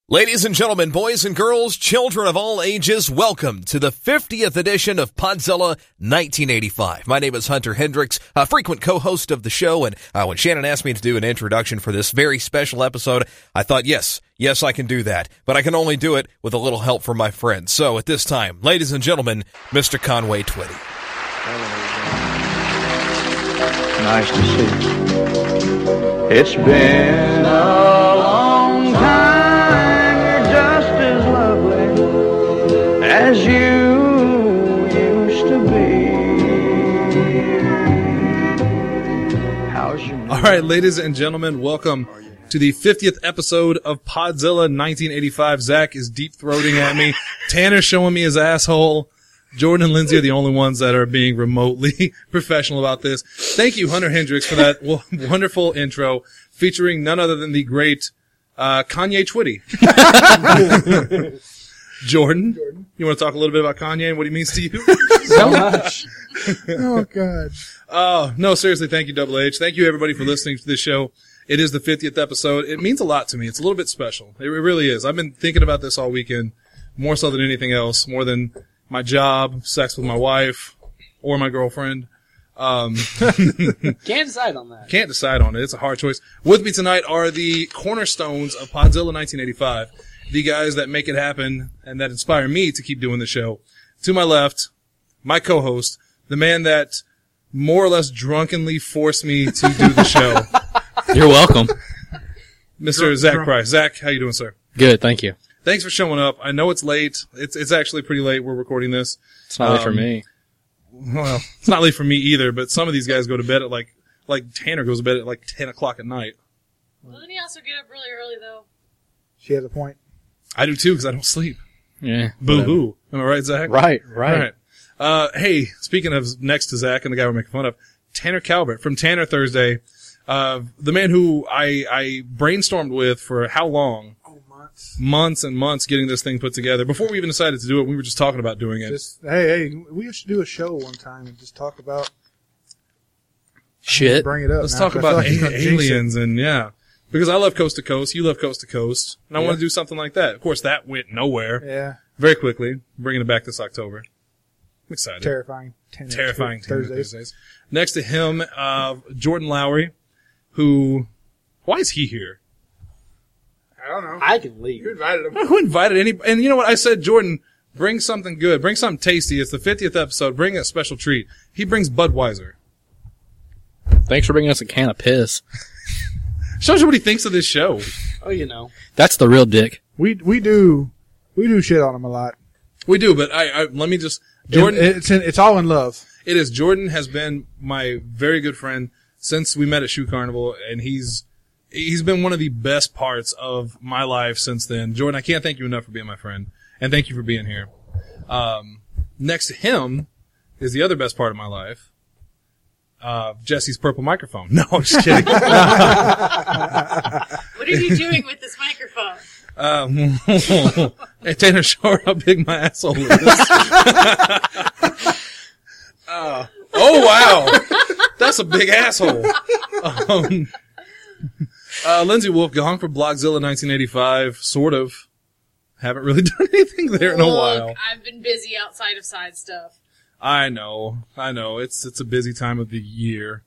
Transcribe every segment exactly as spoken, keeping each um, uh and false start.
Ladies and gentlemen, boys and girls, children of all ages, welcome to the fiftieth edition of Podzilla nineteen eighty-five. My name is Hunter Hendricks, a frequent co-host of the show, and uh, when Shannon asked me to do an introduction for this very special episode, I thought, yes, yes, I can do that, but I can only do it with a little help from my friends. So at this time, ladies and gentlemen, Mister Conway Twitty. Nice to see you. It's been a long time. As you used to be. How's your All right, ladies and gentlemen, welcome to the fiftieth episode of Podzilla nineteen eighty-five. Zach is deep-throating at me. Tanner's showing me his asshole. Jordan and Lindsay are the only ones that are being remotely professional about this. Thank you, Hunter Hendricks, for that w- wonderful intro featuring none other than the great uh, Kanye Twitty. Jordan, Jordan, you want to talk a little bit about Kanye and what he means to you? So much. Oh, God. Oh, no, seriously, thank you, Double H. Thank you, everybody, for listening to this show. It is the fiftieth episode. It means a lot to me. It's a little bit special. It really is. I've been thinking about this all weekend, more so than anything else, more than my job, sex with my wife, or my girlfriend. Um, Can't decide on that. Can't decide on it. It's a hard choice. With me tonight are the cornerstones of Podzilla nineteen eighty-five. The guys that make it happen and that inspire me to keep doing the show. To my left, my co-host, the man that more or less drunkenly forced me to do the show. You're welcome. Mister Drunk, Zach drunk. Price. Zach, how you doing, sir? Good, thank you. Thanks for showing up. I know it's late. It's it's actually pretty late. We're recording this. It's not late for Um, me. Well, it's not late for me either, but some of these guys go to bed at like, like Tanner goes to bed at like ten o'clock at night. Doesn't he also get up really early, though? She has a point. I do too, because I don't sleep. Yeah. Boo-hoo. Am I right, Zach? Right, All right. right. Uh, hey, speaking of next to Zach and the guy we're making fun of, Tanner Calvert from Tanner Thursday, uh, the man who I, I brainstormed with for how long? Oh, months. Months and months getting this thing put together. Before we even decided to do it, we were just talking about doing it. Just, hey, hey, we should do a show one time and just talk about, Shit. bring it up. Let's now, talk 'cause I about feel like it's a- gonna jinx it. aliens and yeah. Because I love Coast to Coast, you love Coast to Coast, and I Yeah. want to do something like that. Of course, that went nowhere. Yeah. Very quickly, bringing it back this October. I'm excited. Terrifying. ten Terrifying Tanner Thursdays. Thursdays. Next to him, uh, Jordan Lowry, who, why is he here? I don't know. I can leave. You invited him. Who invited any, and you know what? I said, Jordan, bring something good, bring something tasty. It's the fiftieth episode, bring a special treat. He brings Budweiser. Thanks for bringing us a can of piss. Shows you what he thinks of this show. Oh, you know. That's the real dick. We, we do, we do shit on him a lot. We do, but I, I let me just, Jordan, It- it's in, it's all in love. it is, Jordan has been my very good friend since we met at Shoe Carnival, and he's, he's been one of the best parts of my life since then. Jordan, I can't thank you enough for being my friend, and thank you for being here. Um, next to him is the other best part of my life. Uh, Jesse's purple microphone. No, I'm just kidding. What are you doing with this microphone? um, hey, Tanner, show her how big my asshole is. uh, oh, wow. That's a big asshole. Um, uh, Lindsay Wolfgang for Blockzilla nineteen eighty-five, sort of. Haven't really done anything there in a Look, while. I've been busy outside of side stuff. I know, I know. It's it's a busy time of the year.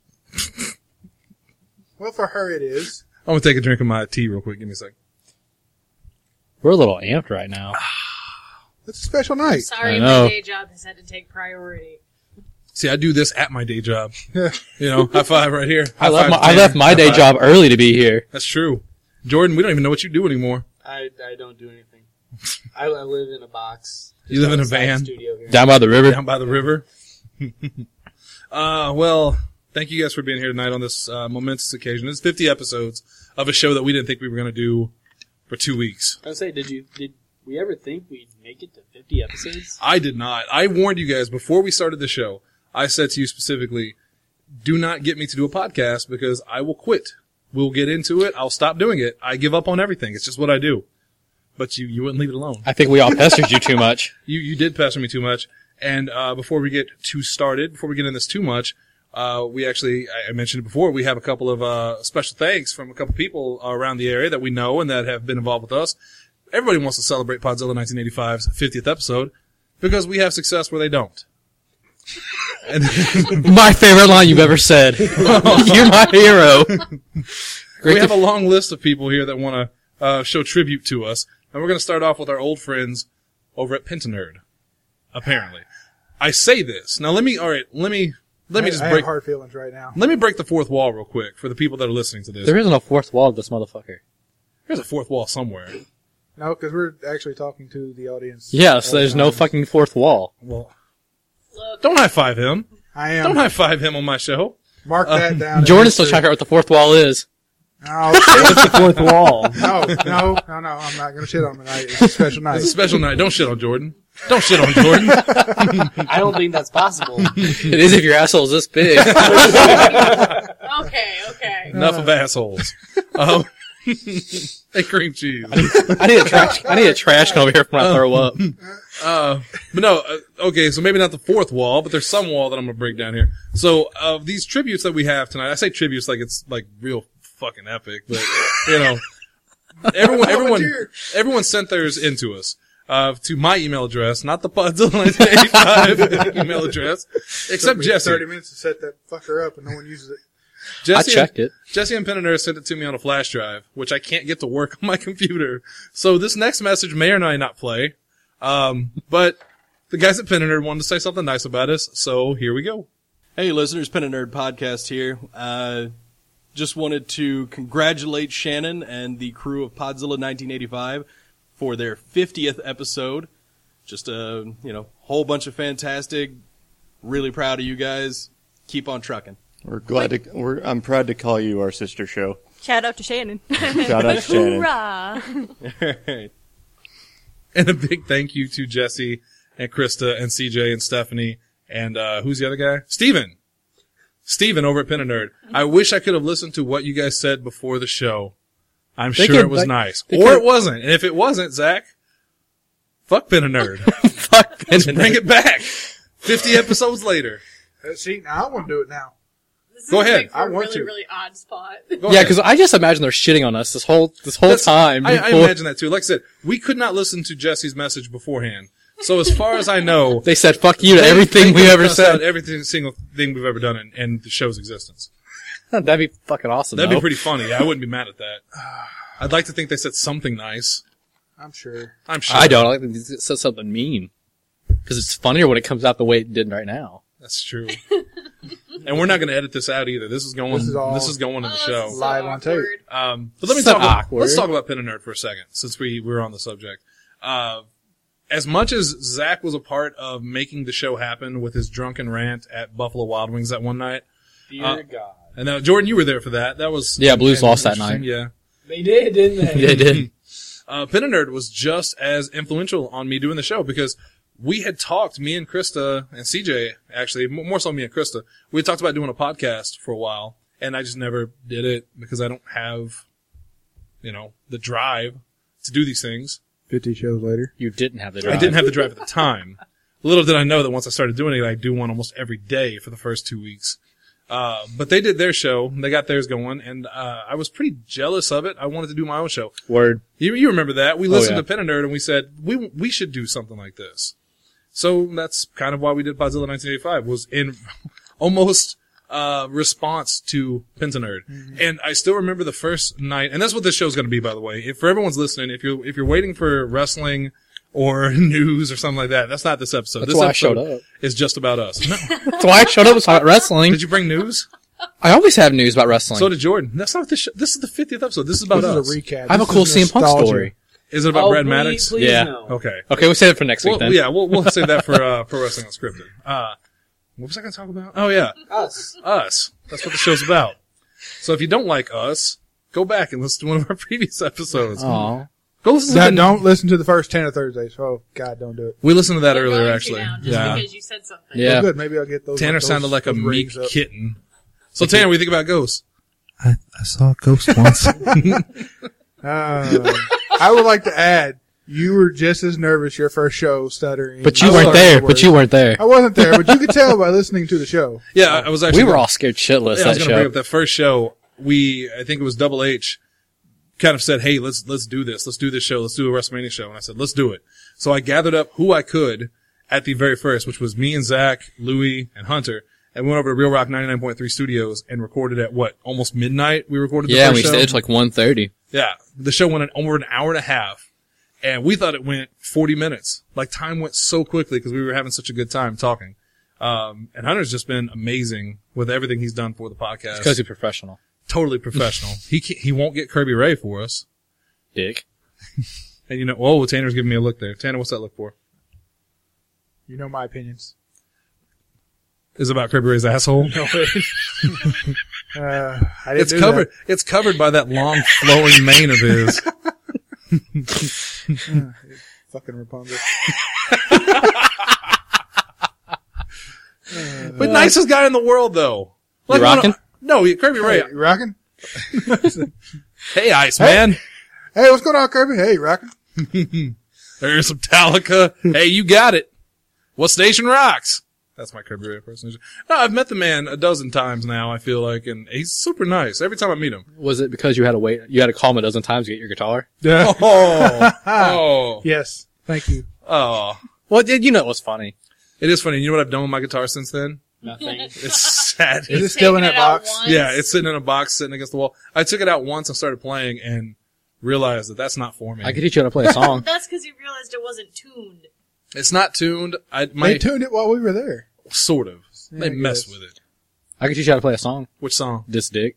Well, for her it is. I'm gonna take a drink of my tea real quick. Give me a sec. We're a little amped right now. It's a special night. Sorry, I know. my day job has had to take priority. See, I do this at my day job. You know, high five right here. I High left five my, to I Tanner. left my High day five. job early to be here. That's true. Jordan, we don't even know what you do anymore. I, I don't do anything. I, I live in a box. You live in a outside the van? Studio here. Down by the river. Down by the river. uh, well, thank you guys for being here tonight on this uh, momentous occasion. It's fifty episodes of a show that we didn't think we were going to do for two weeks. I was say, did you did we ever think we'd make it to fifty episodes? I did not. I warned you guys before we started the show. I said to you specifically, do not get me to do a podcast because I will quit. We'll get into it. I'll stop doing it. I give up on everything. It's just what I do. But you, you wouldn't leave it alone. I think we all pestered you too much. You, you did pester me too much. And, uh, before we get too started, before we get in this too much, Uh, we actually, I mentioned it before, we have a couple of, uh, special thanks from a couple people around the area that we know and that have been involved with us. Everybody wants to celebrate Podzilla nineteen eighty-five's fiftieth episode because we have success where they don't. And My favorite line you've ever said. You're my hero. Great we have to- a long list of people here that want to, uh, show tribute to us. And we're going to start off with our old friends over at Pentanerd. Apparently. I say this. Now let me, alright, let me, let me I, just I break, have hard feelings right now. let me break the fourth wall real quick for the people that are listening to this. There isn't a fourth wall to this motherfucker. There's a fourth wall somewhere. No, because we're actually talking to the audience. Yeah, so there's no Um, fucking fourth wall. Well, Look, don't high five him. I am. Don't high five him on my show. Mark that down. Jordan's still trying to figure out what the fourth wall is. No, What's the fourth wall? no, no, no, no. I'm not going to shit on tonight. It's a special night. It's a special night. Don't shit on Jordan. Don't shit on Jordan. I don't think that's possible. It is if your asshole's this big. okay, okay. Enough of assholes. Um, hey, cream cheese. I need a trash. I need a trash can over here when I throw up. Uh, but no, uh, okay, so maybe not the fourth wall, but there's some wall that I'm gonna break down here. So, of these tributes that we have tonight, I say tributes like it's like real fucking epic, but, you know, everyone, everyone, everyone sent theirs into us. Uh, to my email address, not the Podzilla nineteen eighty-five email address, except Took me Jesse. thirty minutes to set that fucker up, and no one uses it. Jesse I checked it. Jesse and Penner sent it to me on a flash drive, which I can't get to work on my computer. So this next message may or may not play. Um, but the guys at Penner wanted to say something nice about us, so here we go. Hey, listeners, Pen and Nerd Podcast here. Uh, just wanted to congratulate Shannon and the crew of Podzilla nineteen eighty-five for their fiftieth episode. Just a, you know, whole bunch of fantastic. Really proud of you guys. Keep on trucking. We're glad to. We're, I'm proud to call you our sister show. Shout out to Shannon. Shout out to Shannon. Hoorah! Alright. And a big thank you to Jesse and Krista and C J and Stephanie and, uh, who's the other guy? Steven. Steven over at Penner Nerd. I wish I could have listened to what you guys said before the show. I'm They sure could- it was like, nice. they Or could- it wasn't. And if it wasn't, Zach, fuck Penner Nerd. Fuck. Let's bring it back. fifty episodes later. Uh, see, now I want to do it now. This is Go ahead. like for I a want really, to. really odd spot. Go Yeah, ahead. because I just imagine they're shitting on us this whole this whole That's- time. I, I before- imagine that too. Like I said, we could not listen to Jesse's message beforehand. So as far as I know, They said "fuck you" to they- everything they we've could ever cuss out said. every single thing we've ever done in, in the show's existence. That'd be fucking awesome. That'd though. be pretty funny. Yeah, I wouldn't be mad at that. I'd like to think they said something nice. I'm sure. I'm sure. I don't. I like that they said something mean because it's funnier when it comes out the way it did right now. That's true. And we're not going to edit this out either. This is going. This is all- going in the Oh, show. this is Live so on tape. awkward. Um, but let me So talk. About, awkward. let's talk about Pen and Nerd for a second, since we we were on the subject. Uh, as much as Zach was a part of making the show happen with his drunken rant at Buffalo Wild Wings that one night, Dear Uh, God. and now Jordan, you were there for that. That was Yeah, Blues and- lost that interesting, night. Yeah. They did, didn't they? They did. Uh, Pen and Nerd was just as influential on me doing the show because we had talked, me and Krista and C J, actually, m- more so me and Krista, we had talked about doing a podcast for a while, and I just never did it because I don't have, you know, the drive to do these things. Fifty shows later. You didn't have the I drive. didn't have the drive at the time. Little did I know that once I started doing it, I'd do one almost every day for the first two weeks. Uh, but they did their show, they got theirs going, and uh, I was pretty jealous of it. I wanted to do my own show. Word. You, you remember that. We listened yeah. to Pen and Nerd and we said, we, we should do something like this. So that's kind of why we did Podzilla nineteen eighty-five, was in almost, uh, response to Pens and Nerd. Mm-hmm. And I still remember the first night, and that's what this show's gonna be, by the way. If for everyone's listening, if you're, if you're waiting for wrestling or news or something like that, that's not this episode. That's this why I episode showed up. is just about us. No. That's why I showed up was about wrestling. Did you bring news? I always have news about wrestling. So did Jordan. That's not this show. This is the fiftieth episode. This is about This us. is a recap. I have a This cool is C M Punk nostalgia. story. Is it about Oh, Brad please, Maddox? please Yeah. no. Okay. Okay, we'll save it for next Well, week then. yeah, we'll, we'll save that for, uh, Pro Wrestling Unscripted. Uh, what was I going to talk about? Oh, yeah. Us. Us. That's what the show's about. So if you don't like us, go back and listen to one of our previous episodes. Aw. Go listen to That, the, don't listen to the first ten of Thursdays. Oh God, don't do it. We listened to that We're earlier, going to actually. now, just Yeah. because you said something. Yeah. Oh, good. Maybe I'll get those. Tanner those, sounded like a those meek rings up. kitten. So Tanner, what do you think about ghosts? I, I saw a ghost once. uh, I would like to add You were just as nervous your first show, stuttering. But you I weren't started there. the But you words. weren't there. I wasn't there, but you could tell by listening to the show. Yeah, I I was actually. We were all scared shitless Yeah, I was that going to bring show. up that first show. We, I think it was Double H, kind of said, "Hey, let's let's do this. Let's do this show. Let's do a WrestleMania show." And I said, "Let's do it." So I gathered up who I could at the very first, which was me and Zach, Louie, and Hunter, and we went over to Real Rock ninety-nine point three Studios and recorded at what, almost midnight. We recorded the Yeah, first we show. stayed till like one thirty. Yeah, the show went an, over an hour and a half, and we thought it went forty minutes. Like, time went so quickly because we were having such a good time talking. Um, and Hunter's just been amazing with everything he's done for the podcast. Because he's professional. Totally professional. he can't, he won't get Kirby Ray for us. Dick. And you know, oh, Tanner's giving me a look there. Tanner, what's that look for? You know my opinions. Is it about Kirby Ray's asshole? No, wait. uh, I didn't It's do covered. It's covered by that long flowing mane of his. that. Fucking Rapunzel. But nicest guy in the world, though. You rocking? No, he- Kirby Ray. Hey, you rocking? Hey, Iceman. Hey, what's going on, Kirby? Hey, you rocking? There's some Metallica. Hey, you got it. What station rocks? That's my Kirby Ray impersonation. No, I've met the man a dozen times now, I feel like, and he's super nice every time I meet him. Was it because you had to wait? You had to call him a dozen times to get your guitar? Yeah. Oh, oh, Yes. Thank you. oh. Well, did you know it was funny? It is funny. You know what I've done with my guitar since then? Nothing. It's sad. Is it still in Taking that it out box? once. Yeah, it's sitting in a box, sitting against the wall. I took it out once and started playing and realized that that's not for me. I could teach you how to play a song. That's because you realized it wasn't tuned. It's not tuned. I my They tuned it while we were there. sort of. Yeah, They I mess guess. with it. I could teach you how to play a song. Which song? This dick.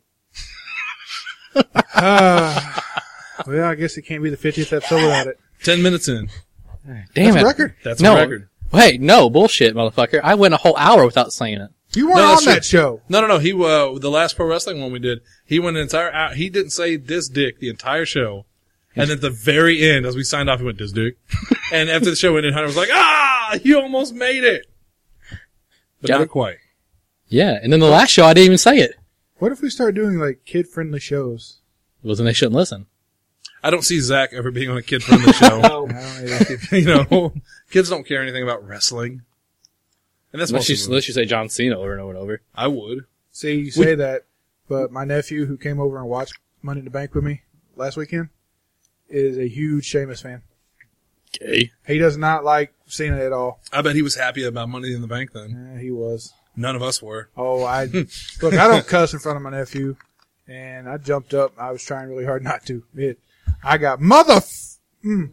Uh, well, I guess it can't be the fiftieth episode without it. Ten minutes in. Damn That's it. a record. That's a No. record. Wait, no, bullshit, motherfucker. I went a whole hour without saying it. You weren't No, that's on true. that show. No, no, no. He uh, the last pro wrestling one we did. He went an entire hour. He didn't say this dick the entire show, and at the very end, as we signed off, he went this dick. And after the show ended, Hunter was like, "Ah, you almost made it," but Got not it. quite. Yeah, and then the last show, I didn't even say it. What if we start doing like kid-friendly shows? Well, then they shouldn't listen. I don't see Zach ever being on a kid-friendly show. I don't know. You know, kids don't care anything about wrestling, and that's Unless most you, of them. unless you say John Cena over and over and over. I would. See, you say that, but my nephew who came over and watched Money in the Bank with me last weekend is a huge Sheamus fan. Okay. He does not like Cena at all. I bet he was happy about Money in the Bank then. Eh, he was. None of us were. Oh, I look. I don't cuss in front of my nephew, and I jumped up. I was trying really hard not to. It. I got mother. F- mm.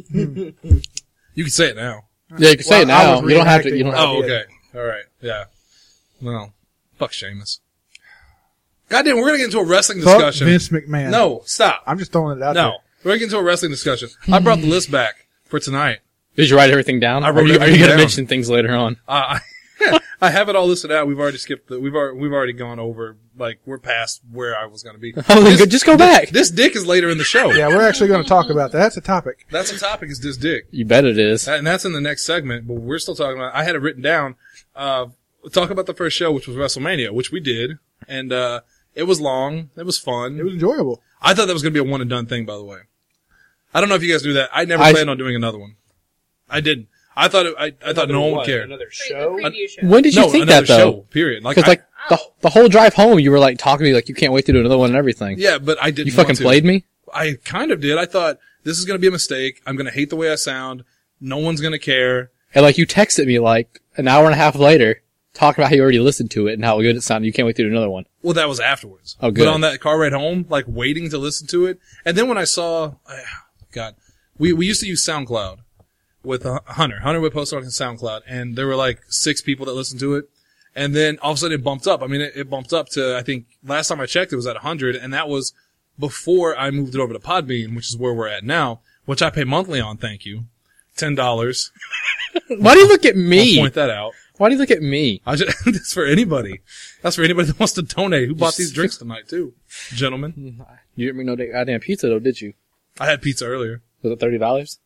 You can say it now. Yeah, you can say it Well, I now. was You don't have to. You reenacting don't what have I Oh, did. okay. All right. Yeah. Well, fuck Sheamus. Goddamn, we're gonna get into a wrestling Fuck discussion. Vince McMahon. No, stop. I'm just throwing it out No, there. we're gonna get into a wrestling discussion. I brought the list back for tonight. Did you write everything down? I Are wrote you, are everything you going to down. mention things later on? Uh, I, I have it all listed out. We've already skipped. The, we've already we've already gone over. Like we're past where I was gonna be. Oh, then This- go, just go back. This dick is later in the show. Yeah, we're actually going to talk about that. That's a topic. That's the topic. Is this dick? You bet it is. And that's in the next segment, but we're still talking about, I had it written down, uh, talk about the first show, which was WrestleMania, which we did. And, uh, it was long. It was fun. It was enjoyable. I thought that was going to be a one and done thing, by the way. I don't know if you guys do that. I never I- planned on doing another one. I didn't. I thought, it, I, I thought no one would care. Another Wait, show? the preview show. When did you No, think another that though? show, period. Like, Because I, like the the whole drive home, you were like talking to me like you can't wait to do another one and everything. yeah, but I didn't You fucking want to. played me. I kind of did. I thought, this is going to be a mistake. I'm going to hate the way I sound. No one's going to care. And like you texted me like an hour and a half later, talking about how you already listened to it and how good it sounded. You can't wait to do another one. Well, that was afterwards. Oh, good. But on that car ride home, like waiting to listen to it. And then when I saw, God, we, we used to use SoundCloud with uh, Hunter. Hunter would post it on SoundCloud and there were like six people that listened to it. And then all of a sudden it bumped up. I mean, it, it bumped up to, I think last time I checked, it was at one hundred. And that was before I moved it over to Podbean, which is where we're at now, which I pay monthly on. Thank you. ten dollars. Why do you look at I'll me? point that out. Why do you look at me? I just, that's for anybody. That's for anybody that wants to donate. Who bought these drinks tonight too? Gentlemen. You didn't bring no goddamn pizza though, did you? I had pizza earlier. Was it thirty dollars?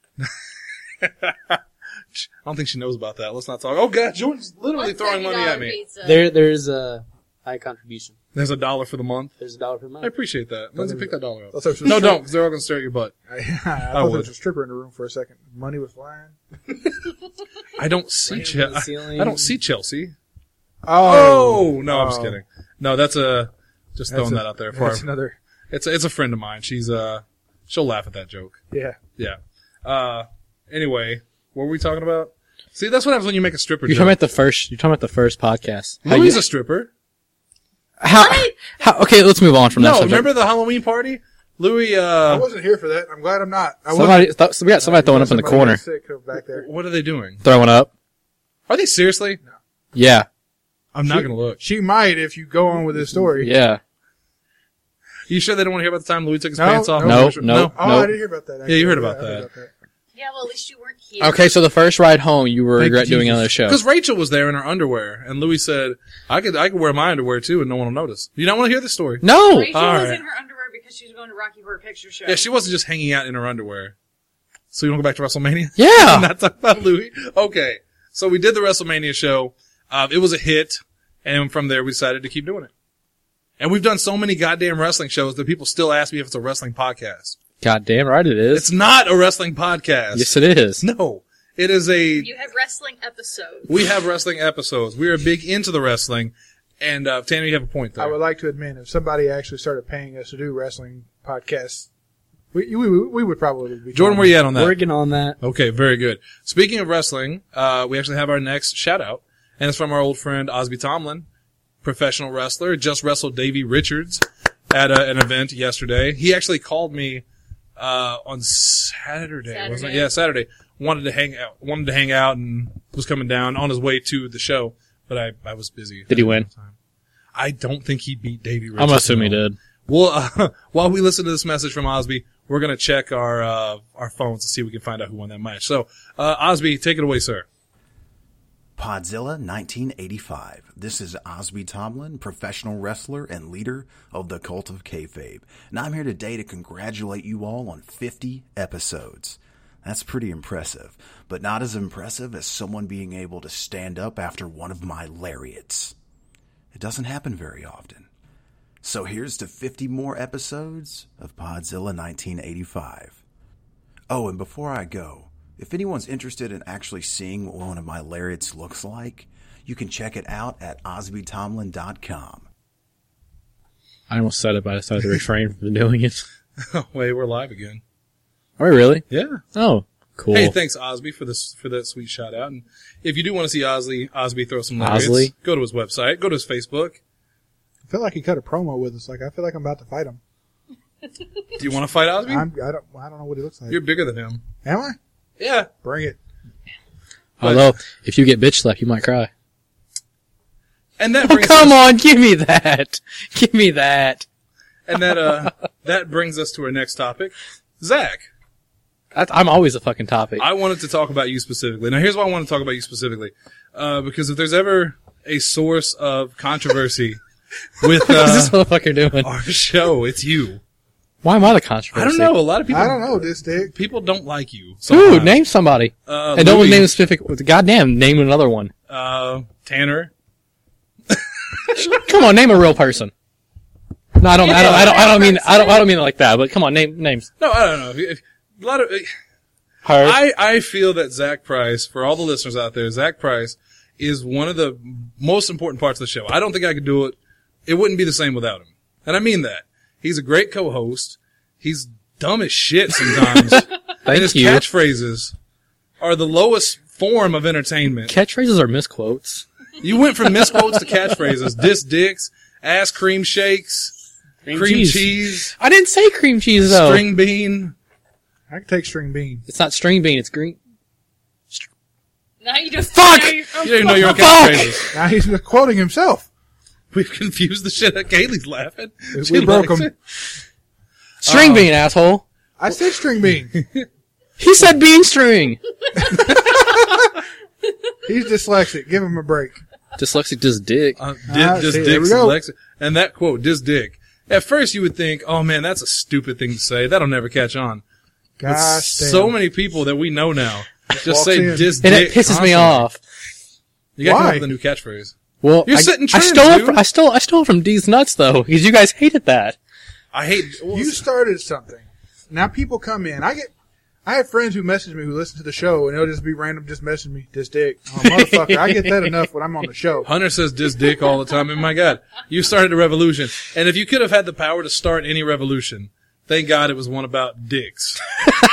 I don't think she knows about that. Let's not talk. Oh God, Jordan's literally What's throwing money thirty dollar at me. Pizza? There, there's a high contribution. There's a dollar for the month. There's a dollar per I month. appreciate that. Lindsay, pick that dollar up. Thought there was a No, strip- don't, because they're all going to stare at your butt. I, I thought I there would. was a stripper in the room for a second. Money was flying. I don't see Rain on Chelsea. the ceiling. I don't see Chelsea. Oh, Oh, no, I'm just Oh. kidding. No, that's a, just throwing That's a- that out there for That's our, another. it's a, it's a friend of mine. She's, uh, she'll laugh at that joke. Yeah. Yeah. Uh, anyway, what were we talking about? See, that's what happens when you make a stripper You're joke. talking about the first. You're talking about the first podcast. How Louis you- a stripper. How, how? Okay, let's move on from that No, subject. remember the Halloween party? Louis, I uh, wasn't here for that. I'm glad I'm not. I Somebody, th- so we got somebody throwing up in the Somebody corner. got sick back there. what are they doing? Throwing up. Are they seriously? Yeah. I'm not going to look. She might if you go on with this story. Yeah. You sure they don't want to hear about the time Louis took his No, pants off? no, Sure- no. Oh, I didn't hear about that. Yeah, you heard actually. about I heard that. about Yeah, well, at least you weren't here. Okay, so the first ride home, you will Thank regret you, doing Jesus. another show. Because Rachel was there in her underwear, and Louis said, "I could, I could wear my underwear too, and no one will notice." You don't want to hear this story? No. Rachel all was right. in her underwear because she was going to Rocky Horror Picture Show. Yeah, she wasn't just hanging out in her underwear. So you want to go back to WrestleMania? Yeah. Not talk about Louis. Okay, so we did the WrestleMania show. Uh, it was a hit, and from there we decided to keep doing it. And we've done so many goddamn wrestling shows that people still ask me if it's a wrestling podcast. God damn right it is. It's not a wrestling podcast. Yes, it is. No, it is a. You have wrestling episodes. We have wrestling episodes. We are big into the wrestling. And, uh, Tanner, you have a point there. I would like to admit, if somebody actually started paying us to do wrestling podcasts, we we, we would probably be. Jordan, where you at on that? Working on that. Okay, very good. Speaking of wrestling, uh, we actually have our next shout out. And it's from our old friend Osby Tomlin, professional wrestler, just wrestled Davey Richards at a, an event yesterday. He actually called me, uh, on Saturday, wasn't it? Saturday. Yeah, Saturday. Wanted to hang out, wanted to hang out and was coming down on his way to the show, but I, I was busy. Did he win? I don't think he beat Davey Richards. I'm assuming he no. did. Well, uh, while we listen to this message from Osby, we're going to check our, uh, our phones to see if we can find out who won that match. So, uh, Osby, take it away, sir. Podzilla nineteen eighty-five. This is Osby Tomlin, professional wrestler and leader of the Cult of Kayfabe. And I'm here today to congratulate you all on fifty episodes. That's pretty impressive, but not as impressive as someone being able to stand up after one of my lariats. It doesn't happen very often. So here's to fifty more episodes of Podzilla nineteen eighty-five. Oh, and before I go, if anyone's interested in actually seeing what one of my lariats looks like, you can check it out at osby tomlin dot com. I almost said it, but I decided to refrain from doing it. Oh, wait, we're live again. Are we really? Yeah. Oh, cool. Hey, thanks Osby for this for that sweet shout out. And if you do want to see Osby, Osby throw some lariats, Osley? go to his website, go to his Facebook. I feel like he cut a promo with us. Like I feel like I'm about to fight him. Do you want to fight Osby? I'm, I don't. I don't know what he looks like. You're bigger than him. Am I? Yeah. Bring it. Although, if you get bitch slapped, you might cry. And that Oh, brings come us, on, give me that. Give me that. And that uh that brings us to our next topic. Zach, That's, I'm always a fucking topic. I wanted to talk about you specifically. Now here's why I want to talk about you specifically. Uh because if there's ever a source of controversy with What's this uh motherfucker doing? our show, it's you. Why am I the controversy? I don't know. A lot of people I don't know this dick. People don't like you. Dude, sometimes. name somebody. Uh, and don't Louis, name a specific. Goddamn, name another one. uh Tanner. Come on, name a real person. No, I don't. I don't. I don't. I don't mean. I don't. I don't mean it like that. But come on, name names. No, I don't know. If, if, a lot of Her. I, I feel that Zach Price, for all the listeners out there, Zach Price is one of the most important parts of the show. I don't think I could do it. It wouldn't be the same without him. And I mean that. He's a great co-host. He's dumb as shit sometimes. and Thank his you. catchphrases are the lowest form of entertainment. Catchphrases are misquotes. You went from misquotes to catchphrases. Diss dicks, ass cream shakes, cream, cheese. cheese, I didn't say cream cheese though. string bean. I can take string bean. It's not string bean. It's green. Now you just Fuck! now you're- You don't even know your own Fuck! catchphrases. Now he's quoting himself. We've confused the shit out. Kaylee's laughing. We She broke likes him. it. String Oh. bean, asshole. I said string bean. He said bean string. He's dyslexic. Give him a break. Dyslexic does dick. Uh, Ah, dis, dis see, there dick we go. selects- and that quote, dis dick. At first you would think, oh man, that's a stupid thing to say. That'll never catch on. But Gosh damn. so many people that we know now just Walks say in. dis And dick. it pisses constantly. me off. You gotta come Why? up with a new catchphrase. Well, You're I, sitting I trim, stole it dude. from, I stole I stole it from D's Nuts though, because you guys hated that. I hate. Well, You started something. Now people come in. I get. I have friends who message me who listen to the show, and they'll just be random, just message me, this dick. Oh, motherfucker, I get that enough when I'm on the show. Hunter says "dis dick" all the time, and my God, you started a revolution. And if you could have had the power to start any revolution, thank God it was one about dicks.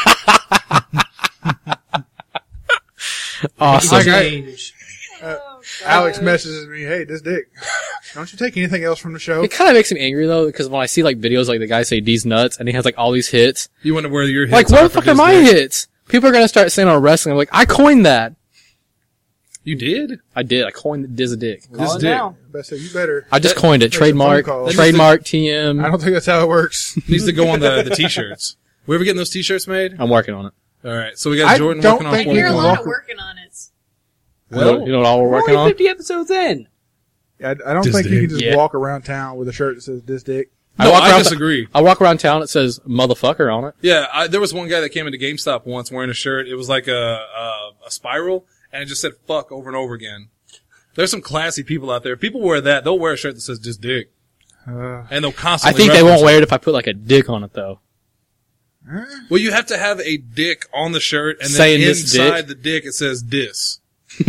Awesome. Like I- Change. Alex messages me, hey, this dick. Don't you take anything else from the show? It kind of makes me angry though, because when I see like videos like the guy say D's Nuts and he has like all these hits, You wonder where your hits like where are the for fuck are dis my dick. hits? People are gonna start saying on wrestling, I'm like, I coined that. You did? I did. I coined the Diz a Dick. Dis Call it dick. now. But I said, you better. I just coined it. Make some Trademark. phone calls. Trademark T M. I don't think that's how it works. Needs to go on the the t-shirts. We ever getting those t-shirts made? I'm working on it. All right, so we got I Jordan don't working on. think I we hear a can lot walk- of working on it. You know, you know what all we're We're working only on? fifty episodes in. I, I don't This think you dick. can just Yeah. walk around town with a shirt that says this dick. No, I walk I around- disagree. I walk around town. It says motherfucker on it. Yeah, I, there was one guy that came into GameStop once wearing a shirt. It was like a, a a spiral, and it just said "fuck" over and over again. There's some classy people out there. People wear that. They'll wear a shirt that says "just dick," Uh, and they'll I constantly. think they reference won't wear it if I put like a dick on it though. Well, you have to have a dick on the shirt, and then Saying this inside dick? the dick it says "dis."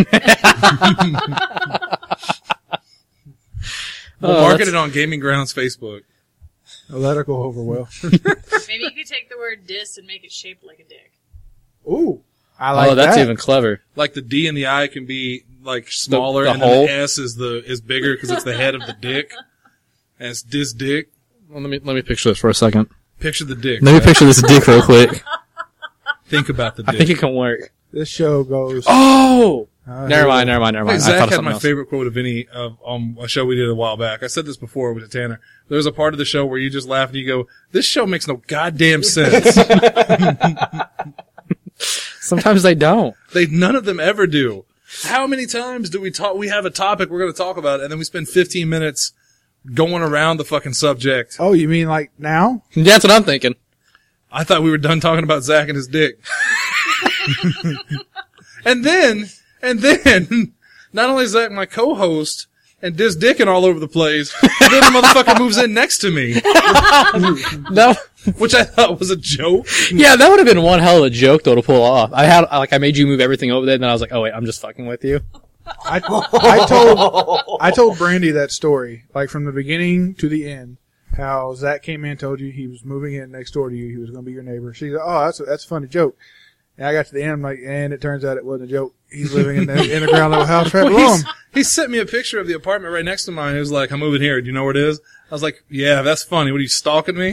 We'll Oh, market that's- it on Gaming Grounds Facebook. oh, that'll go over well. Maybe you could take the word dis and make it shaped like a dick. Ooh, I like oh, that's that. even clever. Like the D and the I can be like smaller, the and then hole? the S is the is bigger because it's the head of the dick. And it's dis dick. Well, let me let me picture this for a second. Picture the dick. Let me right? picture this dick real quick. Think about the dick. I think it can work. This show goes. Oh, uh, never mind, never mind, never I mind. think I Zach thought of had something my else. favorite quote of any of um, a show we did a while back. I said this before with Tanner. There was a part of the show where you just laugh and you go, "This show makes no goddamn sense." Sometimes they don't. They none of them ever do. How many times do we talk? We have a topic we're going to talk about, and then we spend fifteen minutes going around the fucking subject. Oh, you mean like now? That's what I'm thinking. I thought we were done talking about Zach and his dick. and then, and then, not only is Zach my co-host and dis dicking all over the place, but then the motherfucker moves in next to me, No, which I thought was a joke. yeah, that would have been one hell of a joke though to pull off. I had like I made you move everything over there, and then I was like, oh wait, I'm just fucking with you. I, I told I told Brandy that story, like from the beginning to the end. How Zach came in, told you he was moving in next door to you. He was going to be your neighbor. She's like, oh, that's a, that's a funny joke. And I got to the end, I'm like, and it turns out it wasn't a joke. He's living in the in the ground level house right Well, below he's, him. he sent me a picture of the apartment right next to mine. He was like, "I'm moving here. Do you know where it is?" I was like, "Yeah, that's funny. What are you stalking me?"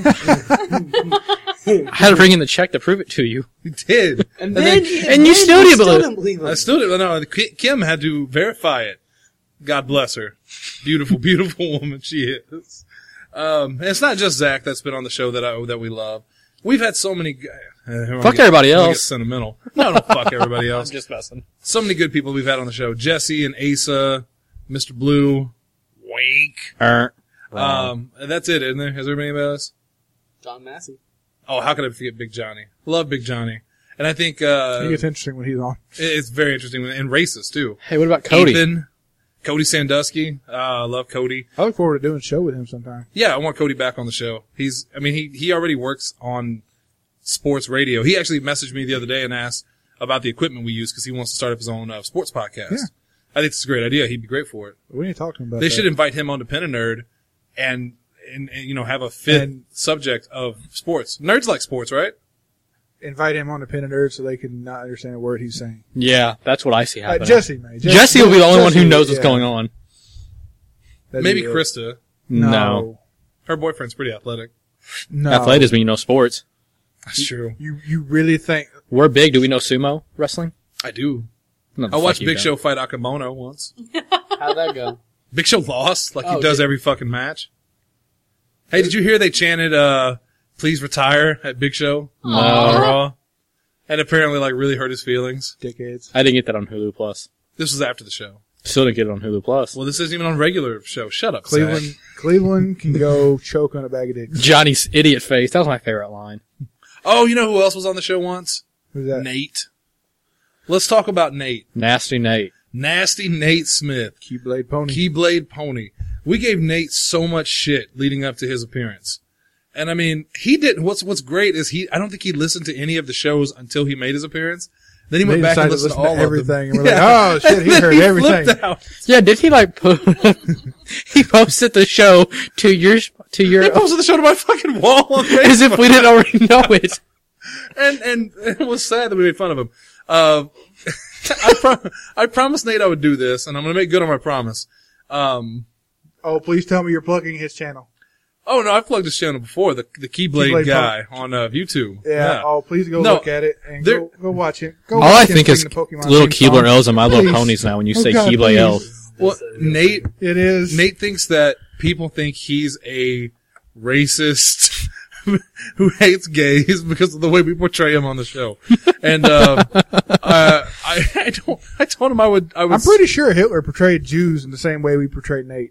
I had to bring in the check to prove it to you. He did. And, then- then, and you still didn't believe- didn't believe him. I still didn't know. Kim had to verify it. God bless her. Beautiful, beautiful woman she is. Um, and it's not just Zach that's been on the show that I, that we love. We've had so many. Uh, Fuck everybody I'm gonna else. Get sentimental. No, don't fuck everybody else. I'm just messing. So many good people we've had on the show. Jesse and Asa, Mister Blue, Wake. Er, Um, and that's it, isn't there? Has there been anybody else? John Massey. Oh, how could I forget Big Johnny? Love Big Johnny. And I think, uh, He gets interesting when he's on. it's very interesting and racist too. hey, what about Cody? Ethan, Cody Sandusky. Uh, I love Cody. I look forward to doing a show with him sometime. Yeah, I want Cody back on the show. He's, I mean, he, he already works on sports radio. He actually messaged me the other day and asked about the equipment we use because he wants to start up his own uh, sports podcast. Yeah. I think it's a great idea. He'd be great for it. We need to talk to him about They that. should invite him on to Pen and Nerd and, and, and, you know, have a fifth And- subject of sports. Nerds like sports, right? invite him on the Pen and Nerd so they can not understand a word he's saying. Yeah, that's what I see Uh, happening. Jesse, man. Jesse will be the only one who Jesse, knows what's yeah. going on. That'd Maybe be it. Krista. No. No. Her boyfriend's pretty athletic. No. Athletics mean you know sports. That's true. You you really think? We're big. Do we know sumo wrestling? I do. No, the I fuck watched you Big don't. Show fight Akamono once. How'd that go? Big Show lost like he Oh, does did- every fucking match. Hey, did you hear they chanted, uh, please retire at Big Show? No. On Raw? And apparently like really hurt his feelings. Dickheads. I didn't get that on Hulu Plus. This was after the show. Still didn't get it on Hulu Plus. Well, this isn't even on regular show. Shut up, Cleveland Zach. Cleveland can go choke on a bag of dicks. Johnny's idiot face. That was my favorite line. Oh, you know who else was on the show once? Who's that? Nate. Let's talk about Nate. Nasty Nate. Nasty Nate Smith. Keyblade Pony. Keyblade Pony. We gave Nate so much shit leading up to his appearance. And I mean, he didn't, what's, what's great is he, I don't think he listened to any of the shows until he made his appearance. Then he went They back and decided to listened to listen all to everything, of them. and we're like, oh, shit, he And then heard everything. flipped out. Yeah, did he like put, he posted the show to your, to your, He posted the show to my fucking wall on Facebook. as if we didn't already know it. And, and it was sad that we made fun of him. Uh, I, pro- I promised Nate I would do this, and I'm going to make good on my promise. Um, Oh, please tell me you're plugging his channel. oh no, I've plugged his channel before, the, the Keyblade, Keyblade guy on uh, YouTube. Yeah. Oh, please go No, look at it and there- go, go watch it. Go All watch I him think sing is the Pokemon little theme Keebler song. L's and My Little Please. Ponies now when you Oh, say God, Keyblade L. please. Well, Nate, It is. Nate thinks that people think he's a racist who hates gays because of the way we portray him on the show. And, um, uh, I, I don't, I told him I would, I would. I'm pretty sure Hitler portrayed Jews in the same way we portrayed Nate.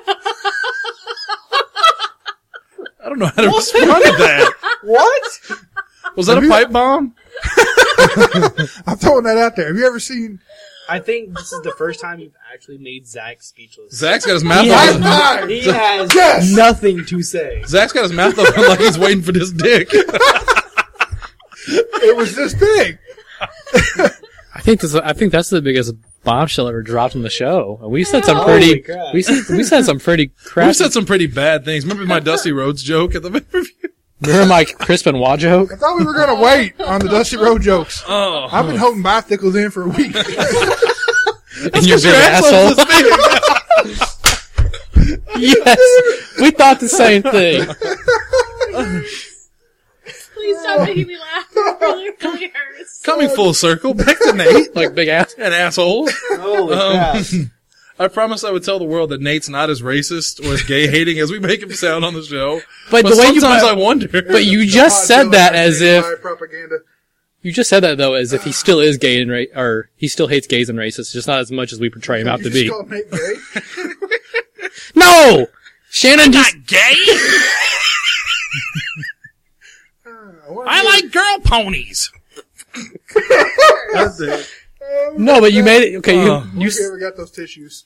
I don't know how to respond to that. What? Was that Have a you- pipe bomb? I'm throwing that out there. Have you ever seen? I think this is the first time you've actually made Zach speechless. Zach's got his mouth He open. has, he has Yes! nothing to say. Zach's got his mouth open like he's waiting for this dick. It was this big. I think this, I think that's the biggest bombshell ever dropped on the show. And we said some Holy pretty, crap. we said, we said some pretty crap. We've said some pretty bad things. Remember my Dusty Rhodes joke at the review? Remember my Chris Benoit joke? I thought we were going to wait on the Dusty Road jokes. Oh. I've been holding bicycles in for a week. In your big asshole? Yes! We thought the same thing. Please stop making me laugh. It really, really hurts. Coming full circle, back to Nate. Like big ass. And assholes. Holy Um, crap. I promised I would tell the world that Nate's not as racist or as gay hating as we make him sound on the show. But the way you- sometimes I wonder. But you just said that as if, propaganda. you just said that though as if he still is gay and ra- or he still hates gays and racists, just not as much as we portray him out to You be. just called Nate gay? No! Shannon just, gay. wanna I hear- like girl ponies. That's it. no, but you made it, okay, you, Oh. you, You s- ever got those tissues?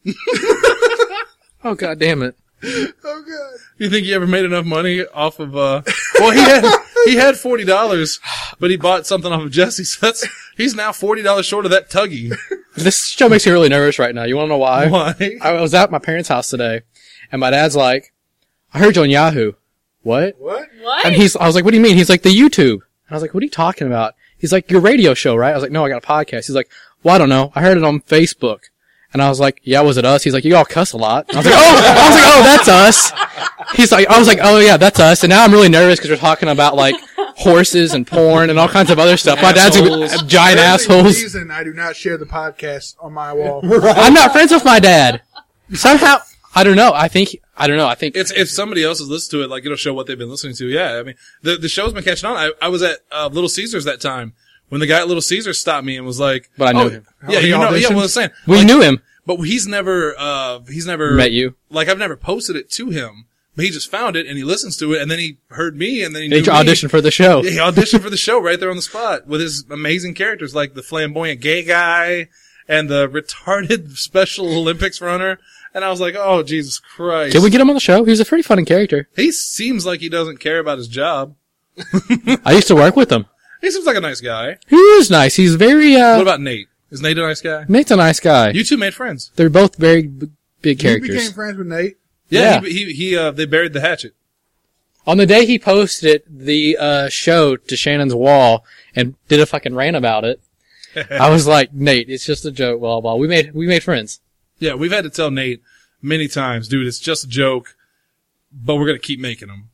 oh god damn it. Oh god. You think he ever made enough money off of, uh, well, he had, he had forty dollars, but he bought something off of Jesse, so that's, he's now forty dollars short of that tuggy. This show makes me really nervous right now. You wanna know why? Why? I was at my parents' house today, and my dad's like, I heard you on Yahoo. What? What? What? And he's, I was like, what do you mean? He's like, the YouTube. And I was like, what are you talking about? He's like, your radio show, right? I was like, no, I got a podcast. He's like, well, I don't know. I heard it on Facebook. And I was like, yeah, was it us? He's like, you all cuss a lot. And I was like, oh, I was like, oh, that's us. He's like, I was like, oh yeah, that's us. And now I'm really nervous because we're talking about like horses and porn and all kinds of other stuff. My dad's a, Assholes. a giant There's a assholes. reason I do not share the podcast on my wall. I'm not friends with my dad. Somehow, I don't know. I think, I don't know. I think It's, if somebody else has listened to it, like, it'll show what they've been listening to. Yeah, I mean, the, the show's been catching on. I, I was at, uh, Little Caesars that time when the guy at Little Caesars stopped me and was like, But I knew oh, him. Yeah, Oh, he you know, yeah, auditioned? what I was saying. we Like, knew him. But he's never, uh, he's never Met you. Like, I've never posted it to him, but he just found it and he listens to it and then he heard me and then he He knew me. auditioned for the show. Yeah, he auditioned for the show right there on the spot with his amazing characters like the flamboyant gay guy and the retarded Special Olympics runner. And I was like, oh, Jesus Christ. Can we get him on the show? He was a pretty funny character. He seems like he doesn't care about his job. I used to work with him. He seems like a nice guy. He is nice. He's very, uh, What about Nate? Is Nate a nice guy? Nate's a nice guy. You two made friends. They're both very b- big You characters. became friends with Nate. Yeah, Yeah. he, he, he, uh, they buried the hatchet. On the day he posted the, uh, show to Shannon's wall and did a fucking rant about it, I was like, Nate, it's just a joke, blah, blah. We made, we made friends. Yeah, we've had to tell Nate many times, dude, it's just a joke, but we're gonna keep making them.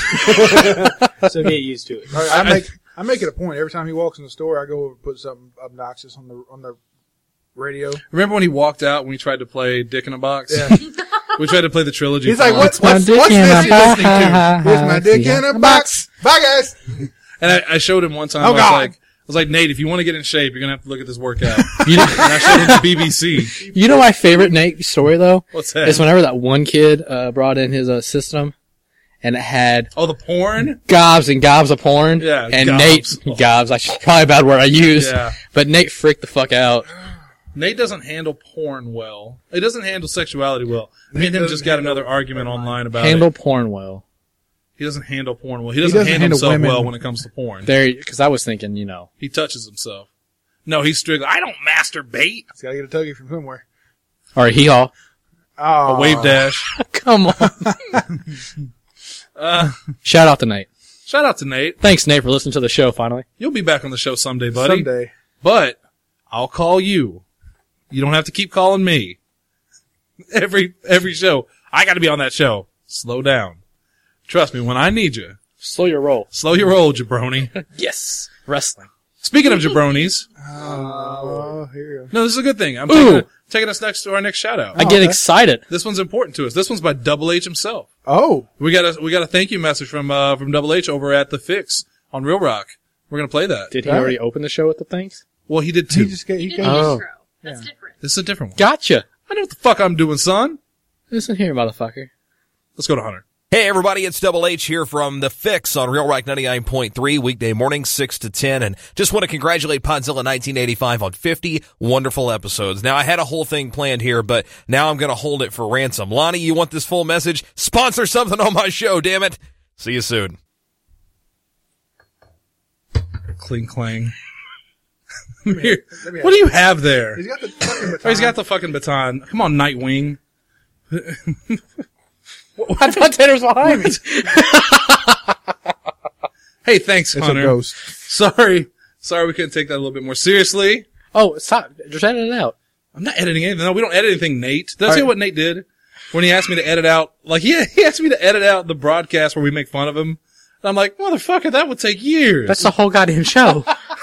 So get used to it. I, I make I make it a point every time he walks in the store. I go over and put something obnoxious on the on the radio. Remember when he walked out when we tried to play Dick in a Box? Yeah. We tried to play the trilogy. He's like, song. what's my what's, dick what's in this a you listening to? box. Here's my dick in a box. Bye guys. And I, I showed him one time. Oh, I was God. like, I was like, Nate, if you want to get in shape, you're gonna have to look at this workout. You know, And I showed him the B B C. you know my favorite Nate story though? What's that? Is whenever that one kid, uh, brought in his, uh, system and it had Oh, the porn? gobs and gobs of porn. Yeah, And gobs. Nate, gobs, I should, probably a bad word I used. Yeah. But Nate freaked the fuck out. Nate doesn't handle porn well. He doesn't handle sexuality well. Me and him doesn't just got handle- another argument online about Handle it. porn well. He doesn't handle porn well. He doesn't, doesn't handle, handle himself women. well when it comes to porn. There, because I was thinking, you know, He touches himself. No, he's strictly, I don't masturbate. He's got to get a tuggy from somewhere. or hee haw. Oh, A wave dash. Come on. Uh, Shout out to Nate. shout out to Nate. Thanks, Nate, for listening to the show. Finally, You'll be back on the show someday, buddy. someday. But I'll call you. You don't have to keep calling me. Every every show. I got to be on that show. Slow down. Trust me, when I need you, slow your roll. slow your roll, jabroni. Yes, wrestling. Speaking of jabronis, Oh, here you go. no, this is a good thing. I'm Ooh. taking, taking us next to our next shout out. I get okay. excited. This one's important to us. This one's by Double H himself. Oh, We got a we got a thank you message from uh from Double H over at The Fix on Real Rock. We're gonna play that. Did he Right. already open the show with the thanks? Well, he did he too. just get, he You did got, the Oh. intro. That's different. This is a different one. Gotcha. I know what the fuck I'm doing, son. Listen here, motherfucker. Let's go to Hunter. Hey everybody, it's Double H here from The Fix on Real Rock ninety-nine point three, weekday mornings six to ten, and just want to congratulate Podzilla nineteen eighty-five on fifty wonderful episodes. Now, I had a whole thing planned here, but now I'm going to hold it for ransom. Lonnie, you want this full message? Sponsor something on my show, damn it. See you soon. Cling clang. Let me What do you have there? He's got the fucking baton. Oh, he's got the fucking baton. Come on, Nightwing. I thought Tanner was behind me. Hey, thanks, It's Hunter. a ghost. Sorry. Sorry we couldn't take that a little bit more seriously. Oh, stop. Just edit it out. I'm not editing anything. No, we don't edit anything, Nate. Did I see right. what Nate did? When he asked me to edit out, like, he, he asked me to edit out the broadcast where we make fun of him. And I'm like, motherfucker, that would take years. That's the whole goddamn show.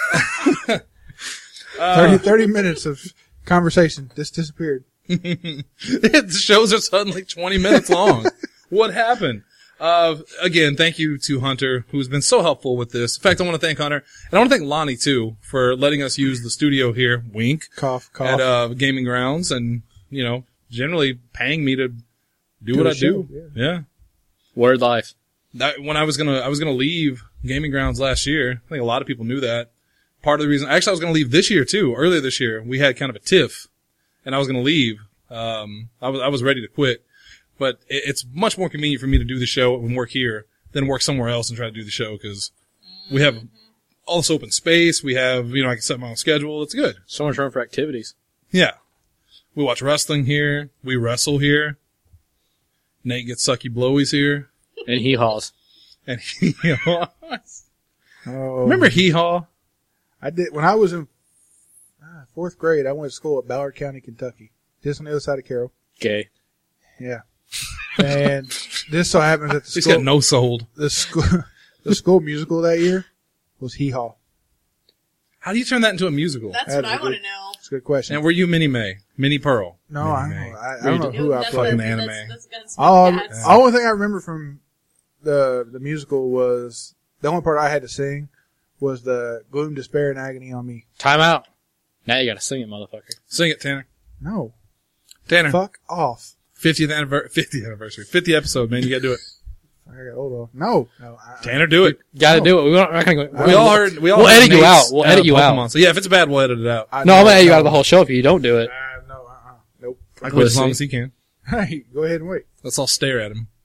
thirty, thirty minutes of conversation just disappeared. The shows are suddenly twenty minutes long. What happened? Uh, again, thank you to Hunter, who's been so helpful with this. In fact, I want to thank Hunter, and I want to thank Lonnie, too, for letting us use the studio here, wink, Cough, cough. at, uh, Gaming Grounds, and, you know, generally paying me to do, Do what a I do. show, Yeah. Word life. That, when I was gonna, I was gonna leave Gaming Grounds last year. I think a lot of people knew that. Part of the reason, actually, I was gonna leave this year, too. Earlier this year, we had kind of a tiff, and I was gonna leave. Um, I was, I was ready to quit. But it, it's much more convenient for me to do the show and work here than work somewhere else and try to do the show because we have all this open space. We have, you know, I can set my own schedule. It's good. So much room for activities. Yeah. We watch wrestling here. We wrestle here. Nate gets sucky blowies here. And hee haws. And he Oh, Remember Hee Haw? I did when I was in ah, fourth grade. I went to school at Ballard County, Kentucky, just on the other side of Carroll. Gay. Yeah, and this so happens that the He's school, got no sold. the school, the school musical that year was Hee Haw. How do you turn that into a musical? That's That's what I a want good- to know. That's a good question. And were you Minnie May? Minnie Pearl? no, Minnie I don't May. know. I, I don't know who I That's played. Fucking what- anime. That's, that's gonna smell All, bad. the only thing I remember from the the musical was the only part I had to sing was the gloom, despair, and agony on me. Time out. Now you gotta sing it, motherfucker. Sing it, Tanner. No, Tanner. fuck off. fiftieth anniversary, fiftieth anniversary, fiftieth episode, man. You gotta do it. I got old off. No, no. I, Tanner, do it. Gotta No. do it. We don't, we're not gonna go, We all heard. We all We'll heard edit you Nate's, out. We'll uh, edit you out. Pokemon. So yeah, if it's bad, we'll edit it out. I, No, I'm gonna edit you no. out of the whole show if you don't do it. Uh, no, uh-uh. Nope. I quit as long Pussy. as he can. Hey, go ahead and wait. Let's all stare at him.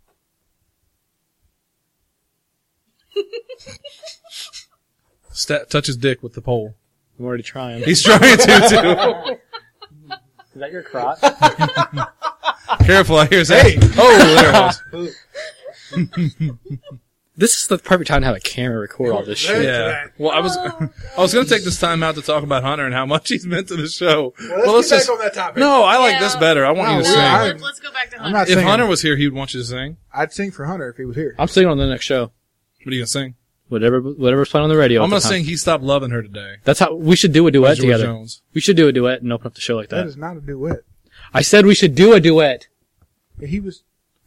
Sta touch his dick with the pole. I'm already trying. He's trying to too. Is that your crotch? Careful, I hear say. Oh, there it was. This is the perfect time to have a camera record all this shit. Yeah. Well, I was, I was going to take this time out to talk about Hunter and how much he's meant to the show. Well, let's, get back on that topic. No, I like Yeah. this better. I want No, you to we- sing. I- Let's, let's go back to I'm Hunter. not If singing. Hunter was here, he'd want you to sing. I'd sing for Hunter if he was here. I'm singing on the next show. What are you going to sing? Whatever, whatever's playing on the radio. I'm at going the to time. sing He Stopped Loving Her Today. That's how we should do a by duet George together. Jones. We should do a duet and open up the show like That that. is not a duet. I said we should do a duet. He was.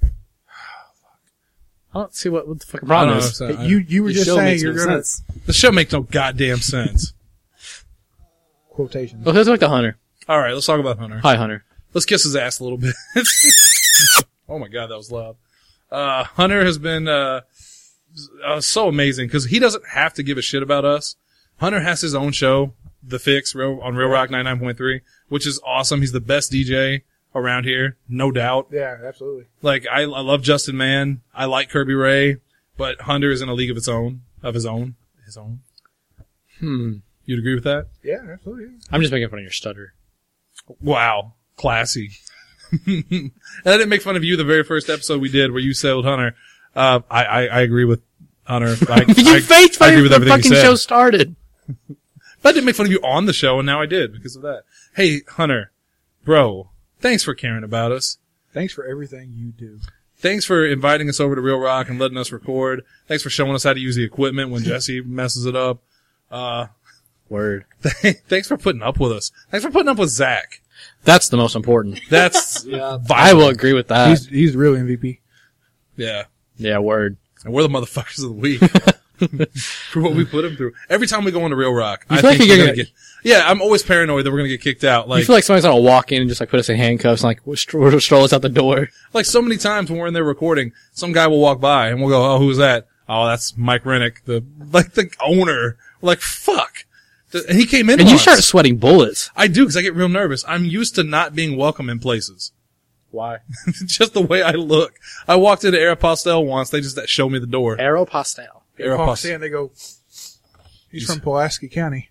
I don't see what, what the fucking I problem don't is. know. You you were Your just show saying makes you're no gonna sense. The show makes no goddamn sense. quotations. Well, let's talk to Hunter. All right, let's talk about Hunter. Hi, Hunter. Let's kiss his ass a little bit. Oh my god, that was loud. Uh, Hunter has been, uh, uh so amazing because he doesn't have to give a shit about us. Hunter has his own show The Fix Real, on Real Rock ninety-nine point three, which is awesome. He's the best D J around here, no doubt. Yeah, absolutely. Like, I, I love Justin Mann. I like Kirby Ray, but Hunter is in a league of its own, of his own, his own. Hmm. You'd agree with that? Yeah, absolutely. I'm just making fun of your stutter. Wow. Classy. And I didn't make fun of you the very first episode we did where you sailed Hunter. Uh, I, I, I agree with Hunter. I, you I, faced I me agree with when the everything you fucking said. show started. But I didn't make fun of you on the show, and now I did because of that. Hey, Hunter, bro, thanks for caring about us. Thanks for everything you do. Thanks for inviting us over to Real Rock and letting us record. Thanks for showing us how to use the equipment when Jesse messes it up. Uh, Word. Thanks for putting up with us. Thanks for putting up with Zach. That's the most important. That's Yeah. vital. I will agree with that. He's he's the real M V P. Yeah. yeah, word. And we're the motherfuckers of the week. For what we put him through. Every time we go into Real Rock, You I feel like think you're we're gonna- gonna get, yeah, I'm always paranoid that we're gonna get kicked out. You Like, feel like somebody's gonna walk in and just like put us in handcuffs and like stroll, stroll us out the door. like so many times when we're in there recording, some guy will walk by and we'll go, oh, who's that? Oh, that's Mike Rennick, the, like the owner. We're like, fuck. And he came in And you once. start sweating bullets. I do, cause I get real nervous. I'm used to not being welcome in places. Why? Just the way I look. I walked into Aeropostale once, they just showed me the door. Aeropostale. Walks Aeropostale. in, they go, he's from Pulaski County.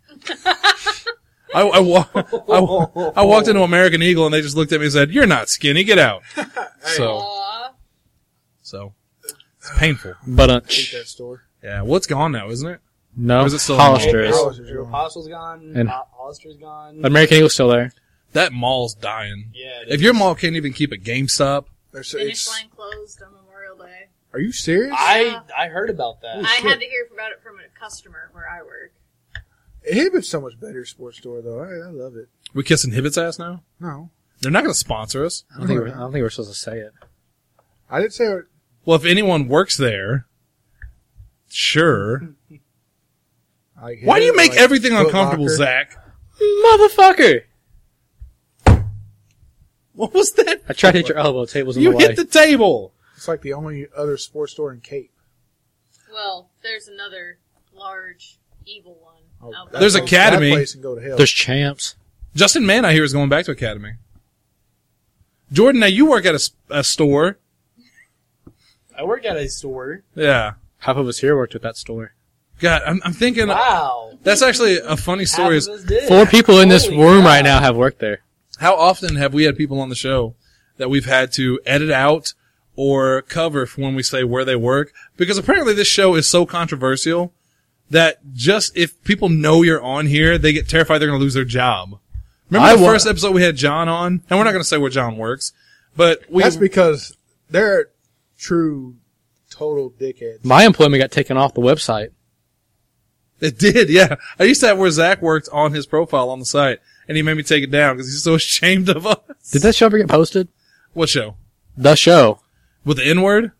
I, I, wa- I, wa- I walked into American Eagle and they just looked at me and said, you're not skinny, get out. So, Aw. so, it's painful. But uh, Hate that store. Yeah, well, it's gone now, isn't it? no, Or is it still Hollister is. Hollister's gone. Apostle's gone. And- Ho- Hollister's gone. American Eagle's still there. That mall's dying. Yeah. it If is. your mall can't even keep a GameStop, There's- Finish it's- line closed on Memorial Day. Are you serious? I I heard about that. I had to hear about it from a customer where I work. Hibbit's so much better sports store though. I, I love it. we kissing Hibbett's ass now? No, They're not going to sponsor us. I don't think we're, I don't think we're supposed to say it. I didn't say it. Well, if anyone works there, sure. Like Why do you Hibbett, make like everything Foot uncomfortable, Locker. Zach? Motherfucker! What was that? I tried to hit your elbow. Table's in You the way. hit the table. It's like the only other sports store in Cape. Well, there's another large, evil one Oh, out that There's place- Academy. That place can go to hell. There's champs. Justin Mann, I hear, is going back to Academy. Jordan, now you work at a, s- a store. I work at a store. Yeah. Half of us here worked at that store. God, I'm, I'm thinking Wow. that's actually a funny story. Half Is of us did. Four people in this Holy room cow. right now have worked there. how often have we had people on the show that we've had to edit out or cover for when we say where they work? Because apparently this show is so controversial that just if people know you're on here, they get terrified they're going to lose their job. Remember I the wa- first episode we had John on? And we're not going to say where John works, but we, That's because they're true, total dickheads. My employment got taken off the website. it did, yeah. I used to have where Zach worked on his profile on the site, and he made me take it down because he's so ashamed of us. Did that show ever get posted? What show? The show. With the N-word?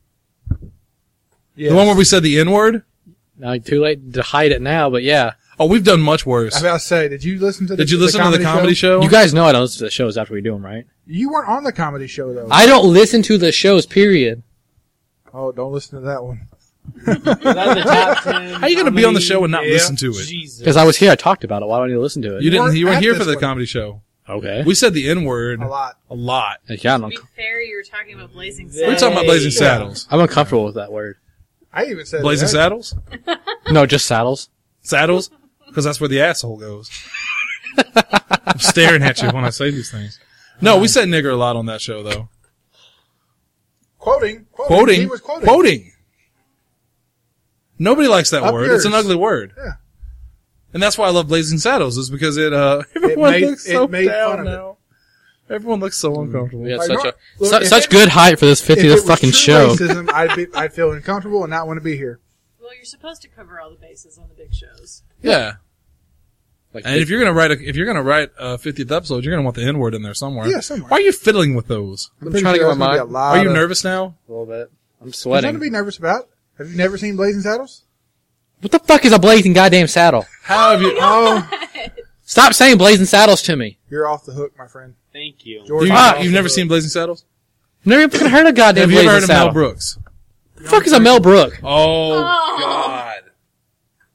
Yes. The one where we said the N-word? Now, too late to hide it now, but yeah. Oh, we've done much worse. I was about to say, did you listen to the Did you listen to the comedy show? You guys know I don't listen to the shows after we do them, right? You weren't on the comedy show though. I don't listen to the shows, period. Oh, don't listen to that one. Is that the top ten How are you going to be on the comedy- show and not Yeah. listen to it? Jesus. Because I was here, I talked about it. Why do I need to listen to it? You didn't. weren't You weren't at here this for the one. comedy show. Okay. We said the N word A lot. A lot. Yeah, I'm, To be unc- fair, you were talking about Blazing We're We're Saddles. talking about Blazing Yeah. Saddles. I'm uncomfortable with that word. I even said Blazing that. Saddles? No, just saddles. Saddles? Because that's where the asshole goes. I'm staring at you when I say these things. No, we said nigger a lot on that show, though. Quoting, quoting. Quoting. He was quoting. Quoting. Nobody likes that Up word. It's an yours. ugly word. Yeah. And that's why I love Blazing Saddles, is because it, uh, everyone made- looks so it made down fun of it. now. Everyone looks so uncomfortable. We had Like, such no- a look, su- if such it- good height for this If it fiftieth was fucking true show. racism, I'd be, I'd feel uncomfortable and not want to be here. Well, you're supposed to cover all the bases on the big shows. Yeah. Like, And if you're gonna write a, if you're gonna write a fiftieth episode, you're gonna want the N word in there somewhere. Yeah, somewhere. Why are you fiddling with those? I'm Pretty trying to sure get my there's gonna mind be a lot Are you of- nervous now? a little bit. I'm There's nothing to sweating. be nervous about. Have you never seen Blazing Saddles? What the fuck is a blazing goddamn saddle? How have you? Oh, Stop saying blazing saddles to me. you're off the hook, my friend. Thank you. George, You, you're off you've the never hook. seen Blazing Saddles? Never even fucking heard of goddamn Have you blazing ever heard of saddle. Mel Brooks? The fuck is a Mel Brook? Oh, Oh. God.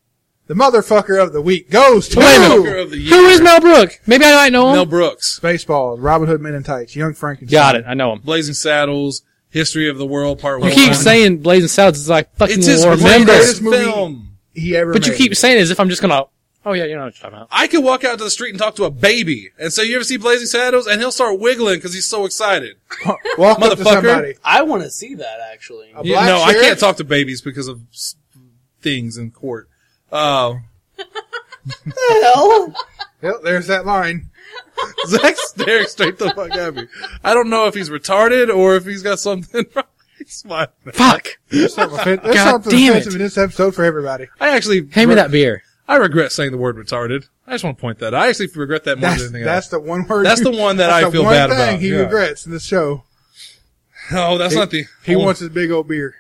The motherfucker of the week goes to Wait a minute. Fucker of the year. Who is Mel Brooks? Maybe I might know him. Mel Brooks. Spaceballs, Robin Hood Men in Tights, Young Frankenstein. Got it. I know him. Blazing Saddles, History of the World, Part You One. keep saying Blazing Saddles is like fucking It's his remember. greatest Greatest movie film. he ever But you made. keep saying it as if I'm just gonna. Oh yeah, you know what you're talking about. I could walk out to the street and talk to a baby and say, "You ever see Blazing Saddles?" And he'll start wiggling because he's so excited. Walk up to Motherfucker. somebody. I want to see that actually. A You- black no, I sheriff? can't talk to babies because of s- things in court. Uh, Hell, Yep, there's that line. Zach's staring straight the fuck at me. I don't know if he's retarded or if he's got something wrong. He's smiling. Fuck. There's something, offen- there's God something damn offensive it. in this episode for everybody. I actually Hand me that beer. I regret saying the word retarded. I just want to point that out. I actually regret that more That's, than anything that's else. the one word. That's you- the one that that's I the feel one bad thing about. he Yeah. regrets in this show. No, that's he, not the. He oh. wants his big old beer.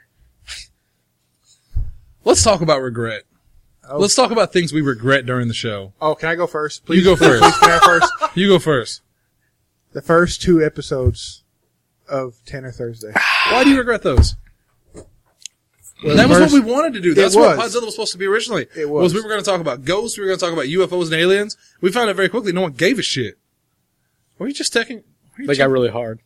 Let's talk about regret. Oh. Let's talk about things we regret during the show. Oh, can I go first? Please You go first. Please, can I first? You go first. The first two episodes of Tanner Thursday. Why do you regret those? Well, that was first- what we wanted to do. That's It what was. Podzilla was supposed to be originally. It was. we were going to talk about ghosts. We were going to talk about U F Os and aliens. We found out very quickly no one gave a shit. Were you just taking? were you They got checking- really hard.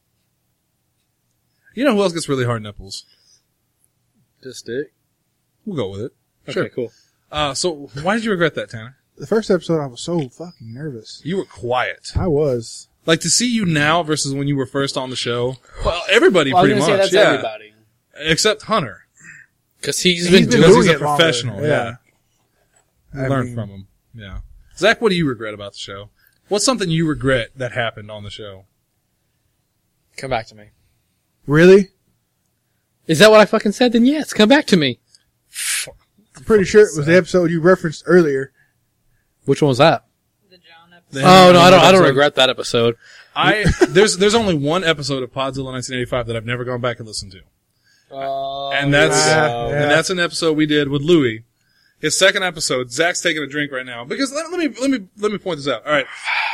You know who else gets really hard nipples? Just dick. We'll go with it. Okay, cool. Uh, so why did you regret that, Tanner? The first episode, I was so fucking nervous. You were quiet. I was. Like to see you now versus when you were first on the show. Well, everybody well, I was pretty gonna much, say that's yeah, everybody. except Hunter. Cause he's He's been been doing Because doing he's a it longer, professional. yeah. Yeah, I learn mean- from him. Yeah. Zach, what do you regret about the show? What's something you regret that happened on the show? Come back to me. Really? Is that what I fucking said? Then yes, come back to me. I'm pretty sure it was the episode you referenced earlier. Which one was that? The John episode. The Oh no, I don't. I don't episode. regret that episode. I there's there's only one episode of Podzilla nineteen eighty-five that I've never gone back and listened to, Oh, and that's yeah, and yeah. that's an episode we did with Louie. His second episode. Zach's taking a drink right now because let, let me let me let me point this out. All right,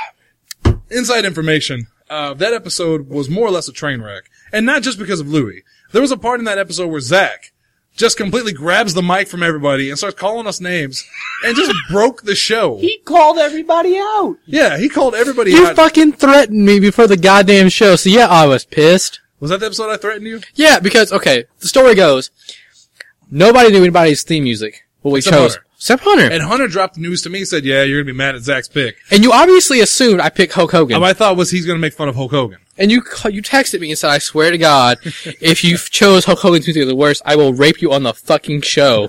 inside information. Uh, that episode was more or less a train wreck, and not just because of Louie. There was a part in that episode where Zach just completely grabs the mic from everybody and starts calling us names, and just broke the show. he called everybody out. Yeah, he called everybody You out. fucking threatened me before the goddamn show, so yeah, I was pissed. Was that the episode I threatened you? Yeah, because okay, the story goes, nobody knew anybody's theme music. Well, we Except chose Hunter. except Hunter, And Hunter dropped the news to me, said, yeah, you're going to be mad at Zach's pick. and you obviously assumed I picked Hulk Hogan. My thought was he's going to make fun of Hulk Hogan. And you ca- you texted me and said, I swear to God, if you chose Hulk Hogan's music the worst, I will rape you on the fucking show.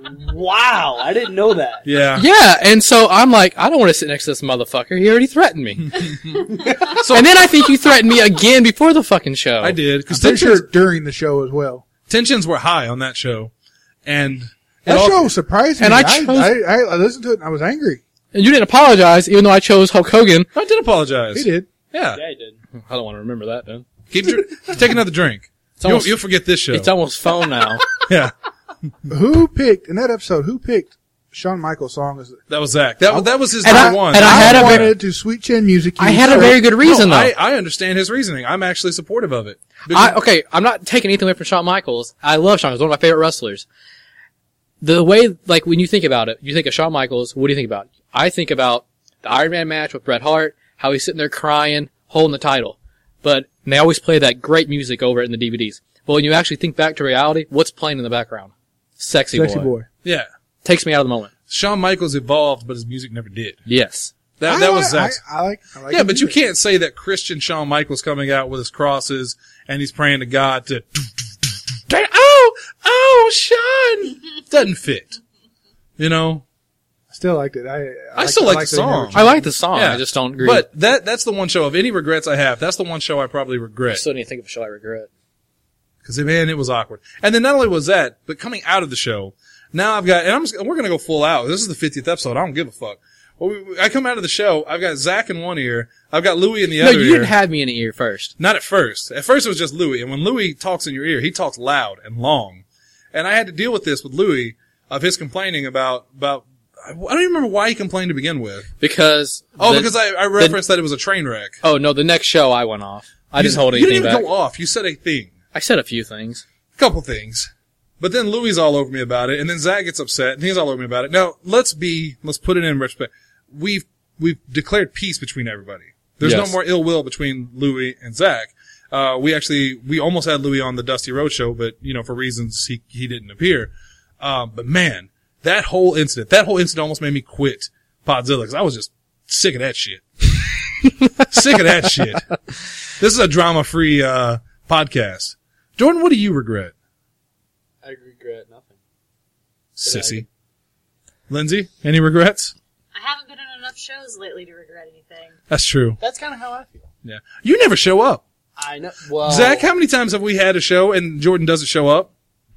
Wow, I didn't know that. Yeah. Yeah, and so I'm like, I don't want to sit next to this motherfucker. He already threatened me. And then I think you threatened me again before the fucking show. I did. I'm Because pretty tensions, sure during the show as well. tensions were high on that show. And That it all- show surprised me. And I I, chose- I, I, I listened to it and I was angry. And you didn't apologize, even though I chose Hulk Hogan. I did apologize. He did. Yeah. Yeah, I did. I don't want to remember that, then. Keep dr- take another drink. You'll, almost- you'll forget this show. It's almost phone now. Yeah. Who picked, in that episode, who picked Shawn Michaels' song? As, That was Zach. That, that was his And number I- one. and I had a very- wanted to Sweet Chin Music. I had a very good reason, no, though. I, I understand his reasoning. I'm actually supportive of it. I, Because- okay, I'm not taking anything away from Shawn Michaels. I love Shawn Michaels, one of my favorite wrestlers. The way, like, when you think about it, you think of Shawn Michaels, what do you think about? I think about the Iron Man match with Bret Hart, how he's sitting there crying, holding the title. But and they always play that great music over it in the D V Ds. But when you actually think back to reality, what's playing in the background? Sexy, Sexy boy. Boy. yeah. Takes me out of the moment. Shawn Michaels evolved, but his music never did. Yes. That, I that like- was Zach's. I, I like, I like Yeah, his but you music. can't say that Christian Shawn Michaels coming out with his crosses and he's praying to God to, oh, oh, Sean, doesn't fit. You know? I still liked it. I, I, I still like the that he never song. changed. I like the song. Yeah. I just don't agree. But that, that's the one show, of any regrets I have, that's the one show I probably I regret. still need to think of a show I regret. Cause man, it was awkward. And then not only was that, but coming out of the show, now I've got, and I'm just, we're gonna go full out. This is the fiftieth episode. I don't give a fuck. Well, we, I come out of the show, I've got Zach in one ear, I've got Louie in the No, other you ear. didn't have me in the ear first. Not at first. At first it was just Louie. And when Louie talks in your ear, he talks loud and long. And I had to deal with this with Louie of his complaining about, about, I don't even remember why he complained to begin with. Because. Oh, the- because I, I referenced that it was a train wreck. Oh, no, the next show I went off. I You didn't s- hold You anything didn't even back. go off. You said a thing. I said a few things. A couple things. But then Louie's all over me about it, and then Zach gets upset, and he's all over me about it. Now, let's be, let's put it in respect. We've, we've declared peace between everybody. There's Yes. no more ill will between Louie and Zach. Uh, we actually, we almost had Louie on the Dusty Road show, but, you know, for reasons he, he didn't appear. Um, but man, that whole incident, that whole incident almost made me quit Podzilla, because I was just sick of that shit. Sick of that shit. This is a drama-free, uh, podcast. Jordan, what do you regret? I regret nothing. Sissy. Lindsay, any regrets? I haven't been on enough shows lately to regret anything. That's true. That's kind of how I feel. Yeah. You never show up. I know. Well, Zach, how many times have we had a show and Jordan doesn't show up?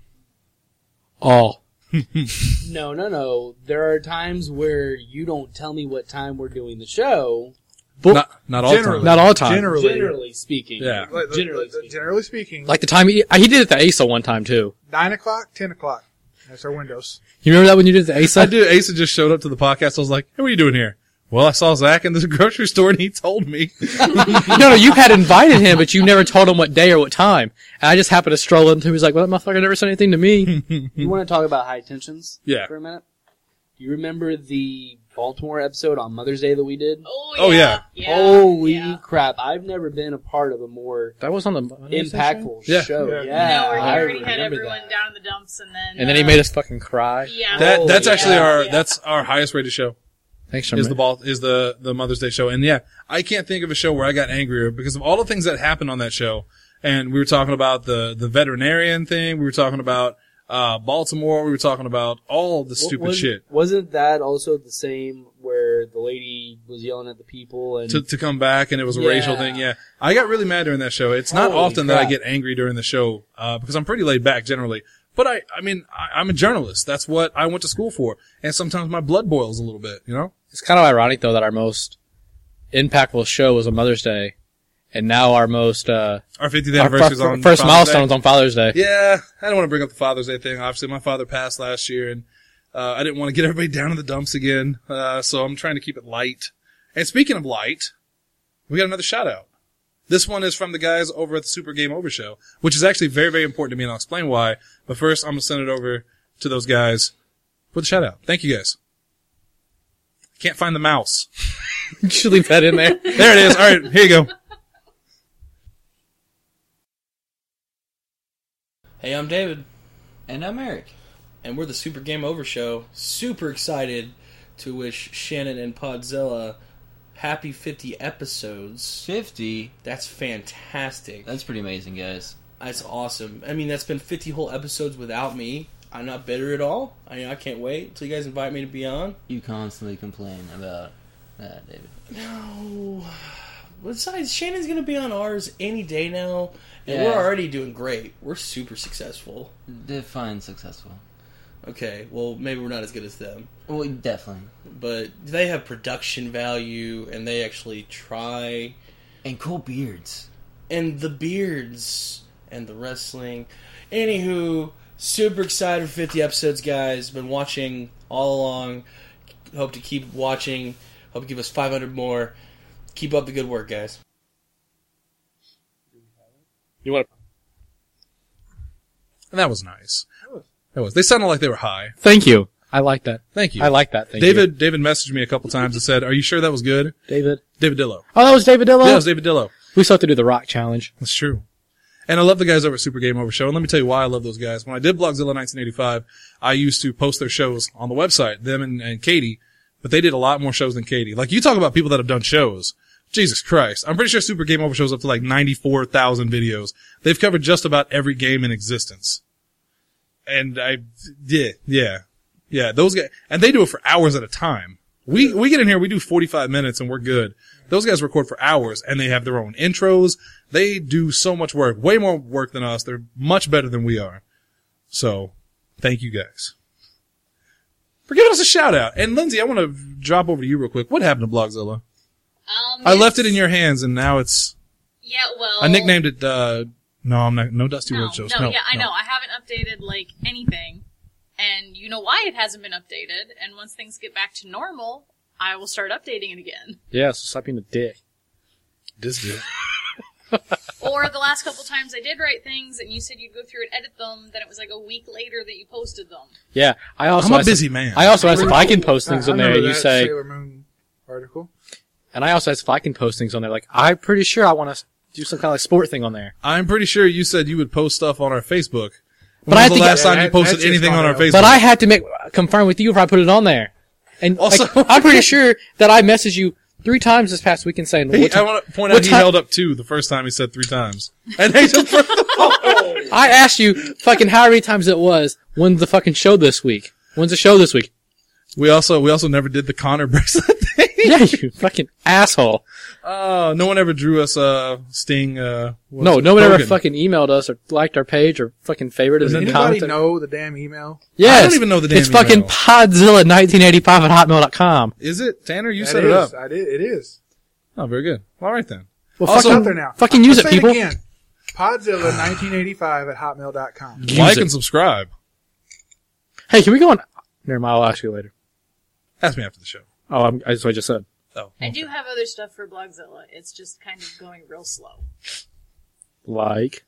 All. no, no, no. There are times where you don't tell me what time we're doing the show. Not, not all the Generally. time. Not all the time. Generally. Generally speaking. Yeah. Like, the- Generally the- speaking. generally speaking, Like the time he, he did it at the A S A one time too. nine o'clock, ten o'clock. That's our windows. You remember that when you did the A S A? I do. Asa just showed up to the podcast. I was like, hey, what are you doing here? Well, I saw Zach in the grocery store and he told me. No, no, you had invited him, but you never told him what day or what time. And I just happened to stroll into him. He was like, well, that motherfucker never said anything to me. You want to talk about high tensions? Yeah. For a minute? Do you remember the Baltimore episode on Mother's Day that we did? Oh, Oh, yeah. yeah. Holy yeah. crap. I've never been a part of a more That was on the Monday show? impactful Yeah. show. Yeah. Yeah. No, where he I already had remember everyone that. down in the dumps and then... And then he uh, made us fucking cry. Yeah. That, that's Oh, actually yeah. our, Yeah. that's our highest rated show. Thanks, Is Sherman. the ball, is the, the Mother's Day show. And yeah, I can't think of a show where I got angrier because of all the things that happened on that show. And we were talking about the, the veterinarian thing. We were talking about, uh, Baltimore. We were talking about all the stupid was, shit. Wasn't that also the same where the lady was yelling at the people and To, to come back and it was a Yeah. racial thing. Yeah. I got really mad during that show. It's not Holy often that I crap. get angry during the show, uh, because I'm pretty laid back generally. But I, I mean, I, I'm a journalist. That's what I went to school for. And sometimes my blood boils a little bit, you know? It's kind of ironic, though, that our most impactful show was on Mother's Day, and now our most, uh, Our fiftieth our anniversary is fir- on first Father's milestone Day. was on Father's Day. Yeah, I don't want to bring up the Father's Day thing. Obviously, my father passed last year, and uh, I didn't want to get everybody down in the dumps again. Uh, so I'm trying to keep it light. And speaking of light, we got another shout out. This one is from the guys over at the Super Game Over Show, which is actually very, very important to me, and I'll explain why. But first, I'm gonna send it over to those guys for the shout out. Thank you, guys. Can't find the mouse. You should leave that in there. There it is. All right, here you go. Hey, I'm David, And I'm Eric. and we're the Super Game Over Show. Super excited to wish Shannon and Podzilla happy fifty episodes. fifty. That's fantastic. That's pretty amazing, guys. That's awesome. I mean, that's been fifty whole episodes without me. I'm not bitter at all. I mean, I can't wait until you guys invite me to be on. You constantly complain about that, David. No. Besides, Shannon's going to be on ours any day now, and Yeah. we're already doing great. We're super successful. Define successful. Okay, well, maybe we're not as good as them. Well, definitely. But they have production value, and they actually try. And cool beards. And the beards, and the wrestling. Anywho, super excited for fifty episodes, guys. Been watching all along. Hope to keep watching. Hope to give us five hundred more. Keep up the good work, guys. You want? And that was nice. That was. They sounded like they were high. Thank you. I like that. Thank you. I like that. Thank David you. David messaged me a couple times and said, "Are you sure that was good?" David. David Dillo. Oh, that was David Dillo? Yeah, it was David Dillo. We still have to do the Rock Challenge. That's true. And I love the guys over at Super Game Over Show. And let me tell you why I love those guys. When I did Blogzilla nineteen eighty-five, I used to post their shows on the website, them and, and Katie. But they did a lot more shows than Katie. Like, you talk about people that have done shows. Jesus Christ. I'm pretty sure Super Game Over shows up to like ninety-four thousand videos. They've covered just about every game in existence. And I, yeah, yeah, yeah, those guys, and they do it for hours at a time. We, we get in here, we do forty-five minutes and we're good. Those guys record for hours and they have their own intros. They do so much work, way more work than us. They're much better than we are. So, thank you guys for giving us a shout out. And Lindsay, I want to drop over to you real quick. What happened to Blogzilla? Um, I yes. left it in your hands and now it's, Yeah, well... I nicknamed it, uh, no, I'm not, no Dusty No, Road shows. no, yeah, I know. I haven't updated, like, anything. And you know why it hasn't been updated. And once things get back to normal, I will start updating it again. Yeah, so stop being a dick. This dude. Or the last couple times I did write things and you said you'd go through and edit them, then it was like a week later that you posted them. Yeah, I also I'm a asked busy if, man. I also asked if I can post things I on there. remember You that say, Sailor Moon article. and I also asked if I can post things on there. Like, I'm pretty sure I want to do some kind of like sport thing on there. I'm pretty sure you said you would post stuff on our Facebook. When But I was the think- last Yeah, time you that- posted that's just anything not on our out. Facebook? But I had to make confirm with you if I put it on there. And Also- like, I'm pretty sure that I messaged you three times this past weekend saying, He, what I ti- want to point what out he ti- held up two the first time he said three times. And they just I asked you fucking however many times it was, when's the fucking show this week? When's the show this week? We also we also never did the Connor bracelet thing. Yeah, you fucking asshole. Oh, no one ever drew us a Sting. Uh, what's No, it? no one ever Hogan. fucking emailed us or liked our page or fucking favorited Does us and anybody commented. know the damn email? Yes. I don't even know the damn It's fucking email. Podzilla nineteen eighty-five at hotmail dot com. Is it Tanner? You That set it is. up. I did. It is. Oh, very good. All right then. Well, Also- It's fucking, out there now. fucking use Let's it, say people. again. Podzilla nineteen eighty-five at hotmail dot com. Use Like it. and subscribe. Hey, can we go on? Never mind, I'll ask you later. Ask me after the show. Oh, I'm, that's what I just said. Oh, I do have other stuff for Blogzilla. It's just kind of going real slow. Like.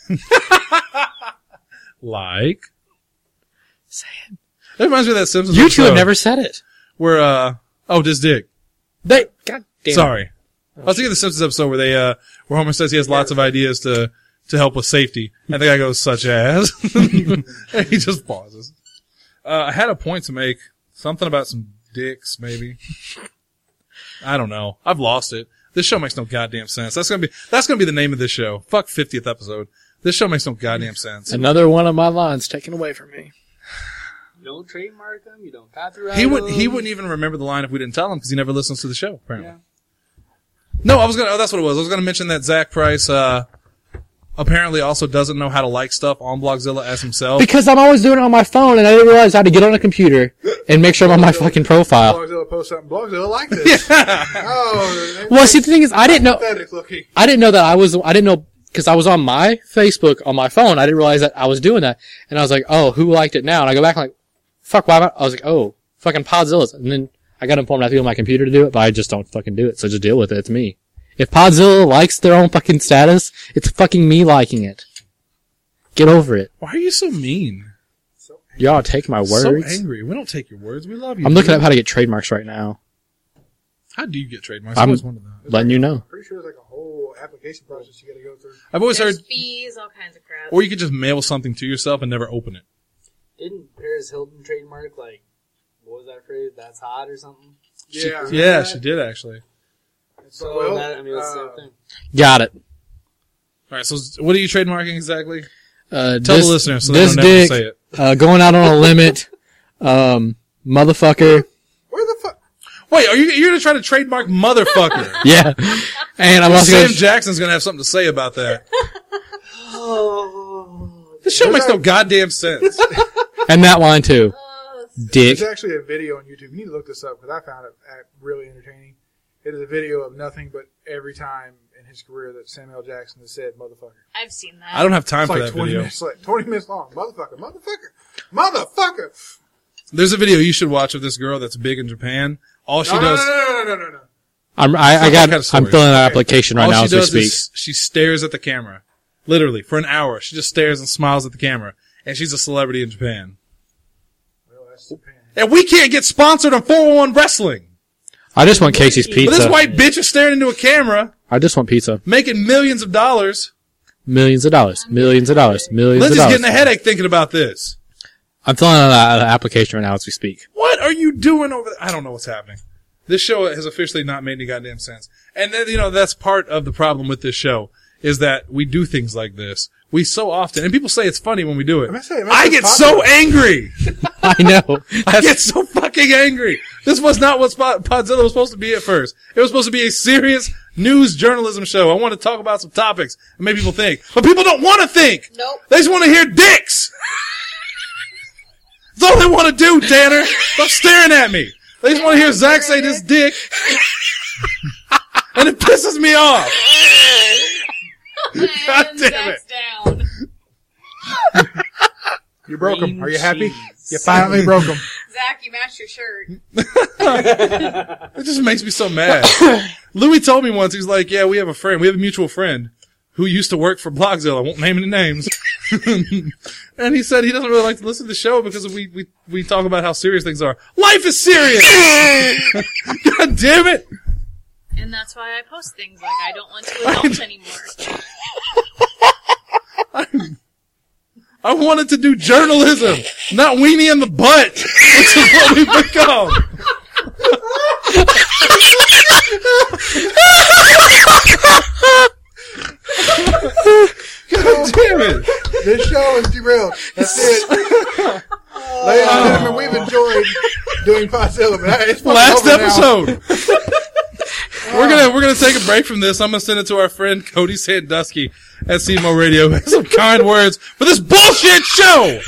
like. Say it. That reminds me of that Simpsons You two episode have never said it. where uh oh, this dick. They, God damn. Sorry. I was thinking of the Simpsons episode where they uh where Homer says he has lots of ideas to to help with safety, and the guy goes such as, and he just pauses. Uh, I had a point to make, something about some dicks, maybe. I don't know. I've lost it. This show makes no goddamn sense. That's gonna be that's gonna be the name of this show. Fuck fiftieth episode. This show makes no goddamn sense. Another one of my lines taken away from me. You don't trademark them. You don't copyright He wouldn't. them. He wouldn't even remember the line if we didn't tell him because he never listens to the show. Apparently. Yeah. No, I was gonna. Oh, that's what it was. I was gonna mention that Zach Price uh apparently also doesn't know how to like stuff on Blogzilla as himself. Because I'm always doing it on my phone and I didn't realize I had to get on a computer and make sure I'm on my fucking profile. Blogzilla post something. Blogzilla like this. Oh, Well, see, the thing is, I didn't know, pathetic looking. I didn't know that I was, I didn't know, because I was on my Facebook on my phone. I didn't realize that I was doing that. And I was like, oh, who liked it now? And I go back and like, fuck, why am I? I was like, oh, fucking Podzilla's. And then I got informed I have to go on my computer to do it, but I just don't fucking do it. So just deal with it. It's me. If Podzilla likes their own fucking status, it's fucking me liking it. Get over it. Why are you so mean? Y'all take my words. So angry. We don't take your words. We love you. I'm looking dude. up how to get trademarks right now. How do you get trademarks? I I'm always wondered that. letting you know. Pretty sure it's like a whole application process you got to go through. I've always There's heard, fees, all kinds of crap. or you could just mail something to yourself and never open it. Didn't Paris Hilton trademark, like, what was that phrase? That's hot or something? Yeah. Yeah, she did actually. So, Well, that, I mean, that's the uh, same thing. Got it. All right. So what are you trademarking exactly? Uh, Tell this, the listeners so they this don't have to dick, say it. uh, going out on a limit, um, motherfucker. Where the fuck? Wait, are you you're gonna try to trademark motherfucker? Yeah. And I'm also Sam gonna, Jackson's gonna have something to say about that. Oh. This show makes no goddamn sense. and that line too. Dick. There's actually a video on YouTube. You need to look this up because I found it uh, really entertaining. It is a video of nothing but every time in his career that Samuel Jackson has said "motherfucker." I've seen that. I don't have time It's for like that twenty video. minutes, like twenty minutes long. Motherfucker, motherfucker, motherfucker. There's a video you should watch of this girl that's big in Japan. All she no, does, no, no, no, no, no, no. I'm, I, I It's got, not that kind I'm of filling out an Okay. application right all now she as we does speak. is she stares at the camera, literally for an hour. She just stares and smiles at the camera, and she's a celebrity in Japan. Well, that's Japan. And we can't get sponsored on four oh one Wrestling. I just want Casey's But this pizza. white bitch is staring into a camera, I just want pizza. making millions of dollars. Millions of dollars. Millions of dollars. Millions Lindsay's of dollars. getting a headache thinking about this. I'm filling out an application right now as we speak. What are you doing over there? I don't know what's happening. This show has officially not made any goddamn sense. And then, you know, that's part of the problem with this show, is that we do things like this. We so often, and people say it's funny when we do it. I must say, it must I be get popular. so angry. I know. I get so fucking angry. This was not what Spot- Podzilla was supposed to be at first. It was supposed to be a serious news journalism show. I want to talk about some topics and make people think. But people don't want to think. Nope. They just want to hear dicks. That's all they want to do, Tanner. Stop staring at me. They just want to hear Zach say this dick. And it pisses me off. God And damn it. Zach's down. You broke him. Cream Are you happy? cheese. You finally broke him. Zach, you matched your shirt. It just makes me so mad. Louis told me once, he's like, yeah, we have a friend. We have a mutual friend who used to work for Blogzilla. I won't name any names. And he said he doesn't really like to listen to the show because we, we, we talk about how serious things are. Life is serious! God damn it! And that's why I post things like I don't want to adult anymore. I, I wanted to do journalism, not weenie in the butt, which is what we've become. God damn it! This show is derailed. That's it. Ladies and gentlemen, we've enjoyed doing Podzilla, but it's Last over now. episode. We're gonna we're gonna take a break from this. I'm gonna send it to our friend Cody Sandusky at C M O Radio. Has some kind words for this bullshit show.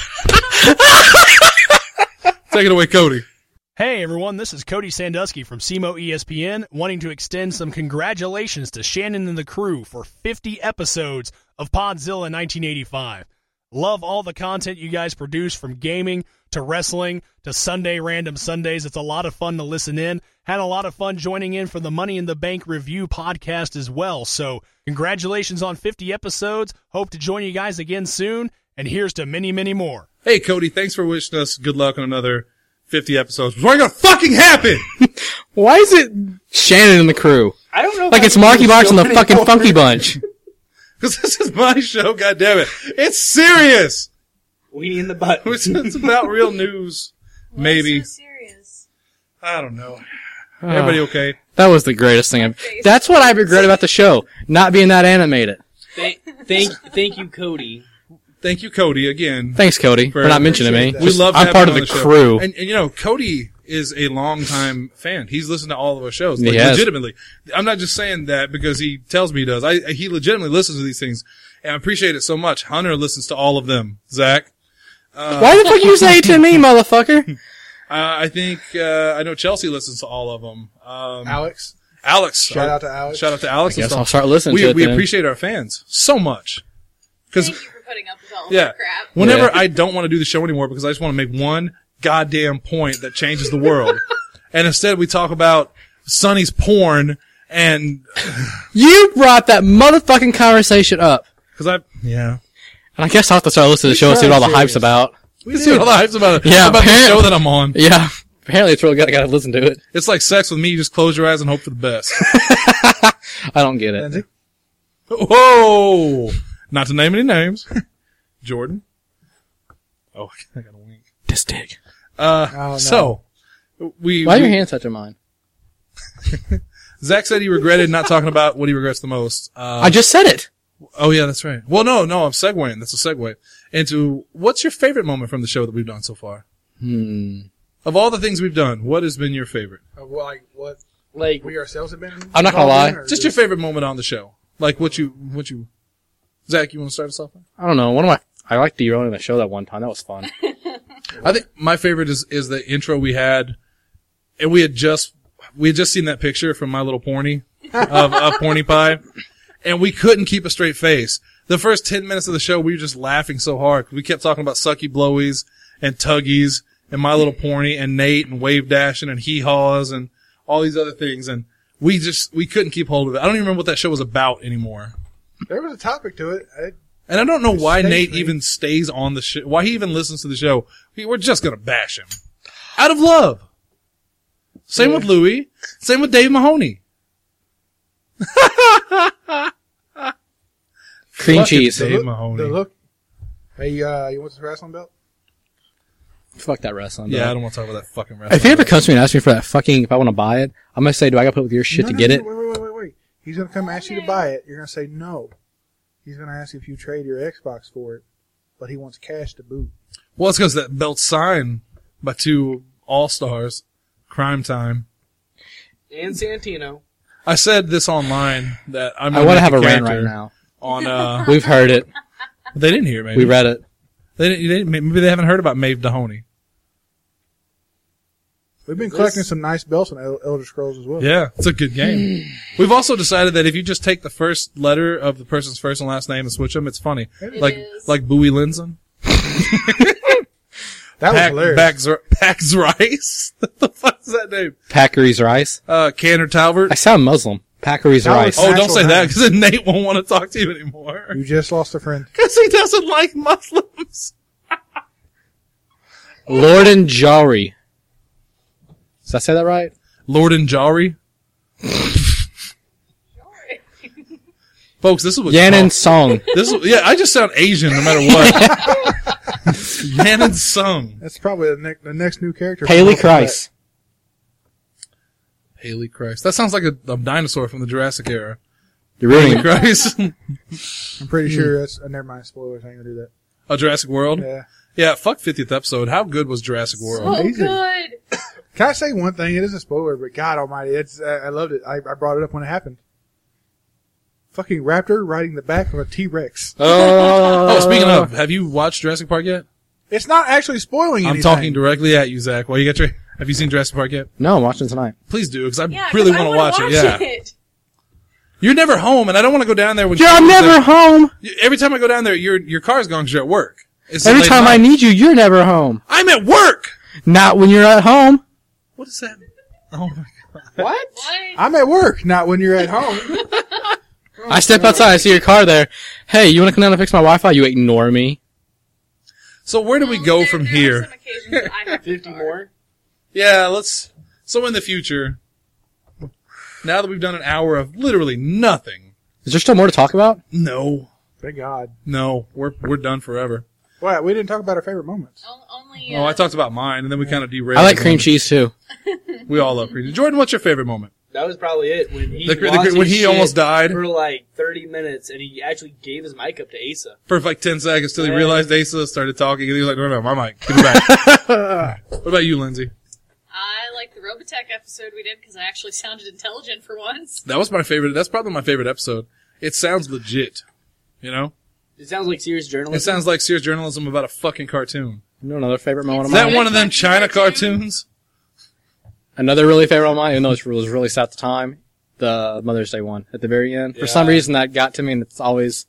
Take it away, Cody. Hey everyone, this is Cody Sandusky from C M O E S P N, wanting to extend some congratulations to Shannon and the crew for fifty episodes of Podzilla nineteen eighty-five. Love all the content you guys produce, from gaming to wrestling to Sunday Random Sundays. It's a lot of fun to listen in. Had a lot of fun joining in for the Money in the Bank review podcast as well. So congratulations on fifty episodes. Hope to join you guys again soon. And here's to many, many more. Hey, Cody, thanks for wishing us good luck on another fifty episodes. What's gonna fucking happen? Why is it Shannon and the crew? I don't know. Like it's Marky Marks and the fucking Funky Bunch. Because this is my show, goddammit. It's serious. Weenie in the butt. It's, it's about real news. Why Maybe. so serious? I don't know. Everybody okay? That was the greatest thing. I've, that's what I regret about the show, not being that animated. Thank, thank, thank you, Cody. Thank you, Cody, again. Thanks, Cody, for, for not mentioning me. We love I'm having part you of on the, the crew. And, and, you know, Cody is a longtime fan. He's listened to all of our shows. Like, He has. legitimately. I'm not just saying that because he tells me he does. I, he legitimately listens to these things. And I appreciate it so much. Hunter listens to all of them. Zach. Uh, Why the fuck you say it to me, motherfucker? Uh, I think, uh, I know Chelsea listens to all of them. Um, Alex. Alex. Shout our- out to Alex. Shout out to Alex. I and guess I'll stuff. start listening we, to it We then. appreciate our fans so much. Cause, Thank you for putting up with all of yeah, our crap. whenever Yeah. I don't want to do the show anymore because I just want to make one goddamn point that changes the world. And instead we talk about Sonny's porn and, You brought that motherfucking conversation up. cause I, yeah. And I guess I'll have to start listening to the show and see what all the hype's about. We see what all the hype's about. Yeah, about the apparently- show that I'm on. Yeah. Apparently it's really good. I gotta listen to it. It's like sex with me. You just close your eyes and hope for the best. I don't get it. Lindsay? Whoa! Not to name any names. Jordan. Oh, I got a wink. This dick. Uh, Oh, no. so, we, Why are we- your hands touching mine? Zach said he regretted not talking about what he regrets the most. Uh, I just said it. oh yeah, that's right. Well, no, no, I'm segueing. That's a segue into what's your favorite moment from the show that we've done so far? Hmm. Of all the things we've done, what has been your favorite? Uh, well, like what Like, we ourselves have been. I'm not gonna involved lie. in, or Just your favorite moment on the show. Like what you, what you, Zach, you want to start us off? I don't know. One of my, I liked derailing the show that one time. That was fun. I think my favorite is, is the intro we had, and we had just, we had just seen that picture from My Little Pony of, of Porny Pie, and we couldn't keep a straight face. The first ten minutes of the show, we were just laughing so hard. We kept talking about sucky blowies and tuggies and My Little Porny and Nate and wave dashing and hee-haws and all these other things, and we just, we couldn't keep hold of it. I don't even remember what that show was about anymore. There was a topic to it. I, And I don't know why Stay Nate free. even stays on the show, why he even listens to the show. We- We're just gonna bash him. Out of love. Same with Louie. Same with Dave Mahoney. Cream Fucking cheese. Dave the look, Mahoney. the look. Hey, uh, you want this wrestling belt? Fuck that wrestling. Yeah, I dog. don't want to talk about that fucking wrestling. If he ever comes to me and asks me for that fucking, if I want to buy it, I'm gonna say, do I gotta put it with your shit No, to no, get no, it? Wait, wait, wait, wait, wait. He's gonna come ask you to buy it. You're gonna say no. He's gonna ask if you trade your Xbox for it, but he wants cash to boot. Well, it's because that belt's signed by two all-stars. Crime Time. and Santino. I said this online that I'm I gonna want to make have a rant character right now. On, uh, We've heard it. they didn't hear, maybe. We read it. They didn't, they didn't, maybe they haven't heard about Maeve Mahoney. We've been This- collecting some nice belts on El- Elder Scrolls as well. Yeah, it's a good game. We've also decided that if you just take the first letter of the person's first and last name and switch them, it's funny. It like is. like Bowie Linson. That was Pack, hilarious. Pax, Pax Rice. What the fuck is that name? Packery's rice. Uh, Canner Talbert. I sound Muslim. Packery's That was rice. Oh, don't Natural say that honey. because then Nate won't want to talk to you anymore. You just lost a friend. Because he doesn't like Muslims. Lord and Jari. Did I say that right? Lord and Jari. Folks, this is what Yannin Song. This is, yeah, I just sound Asian no matter what. Yannin Sung. That's probably the, ne- the next new character. Paley Christ. Haley Christ. That sounds like a, a dinosaur from the Jurassic era. You're ruining Haley Christ. I'm pretty sure that's. Uh, never mind. Spoilers. I ain't gonna do that. Oh, Jurassic World? Yeah. Yeah, fuck fiftieth episode. How good was Jurassic World? So Amazing. good. Can I say one thing? It is a spoiler, but God Almighty, it's. Uh, I loved it. I, I brought it up when it happened. Fucking raptor riding the back of a T-Rex. Oh, Oh, speaking of, have you watched Jurassic Park yet? It's not actually spoiling anything. I'm talking directly at you, Zach. Well, you got your, have you seen Jurassic Park yet? No, I'm watching tonight. Please do, because I Yeah, really 'cause I want to wanna watch, it. Yeah. it. You're never home, and I don't want to go down there when Yeah, I'm you're never home. Every time I go down there, your your car's gone because you're at work. It's Every late time night. I need you, you're never home. I'm at work! Not when you're at home. What is that? Oh my god. What? What? I'm at work, not when you're at home. I step outside, I see your car there. Hey, you want to come down and fix my Wi-Fi? You ignore me. So where do we Well, go there- from there are here? some occasions that I have to Fifty car. more. Yeah, let's. So in the future, now that we've done an hour of literally nothing, Is there still more to talk about? no, Thank God. no, we're we're done forever. Well, we didn't talk about our favorite moments. O- Only. Oh, Uh, I talked about mine, and then we kind of derailed. I like the cream moment. cheese too. We all love cream cheese. Jordan, what's your favorite moment? That was probably it when he The- the- lost when his he shit almost died? for like thirty minutes, and he actually gave his mic up to Asa. For like ten seconds till he Yeah. realized Asa started talking, and he was like, "No, no, my mic, give it back." What about you, Lindsay? I like the Robotech episode we did because I actually sounded intelligent for once. That was my favorite. That's probably my favorite episode. It sounds legit. You know, It sounds like serious journalism. it sounds like serious journalism about a fucking cartoon. You know another favorite moment Is of that mine? one of them China cartoons? Another really favorite of mine, even though it was really sad at the time, the Mother's Day one at the very end. For some Yeah. reason that got to me, and it's always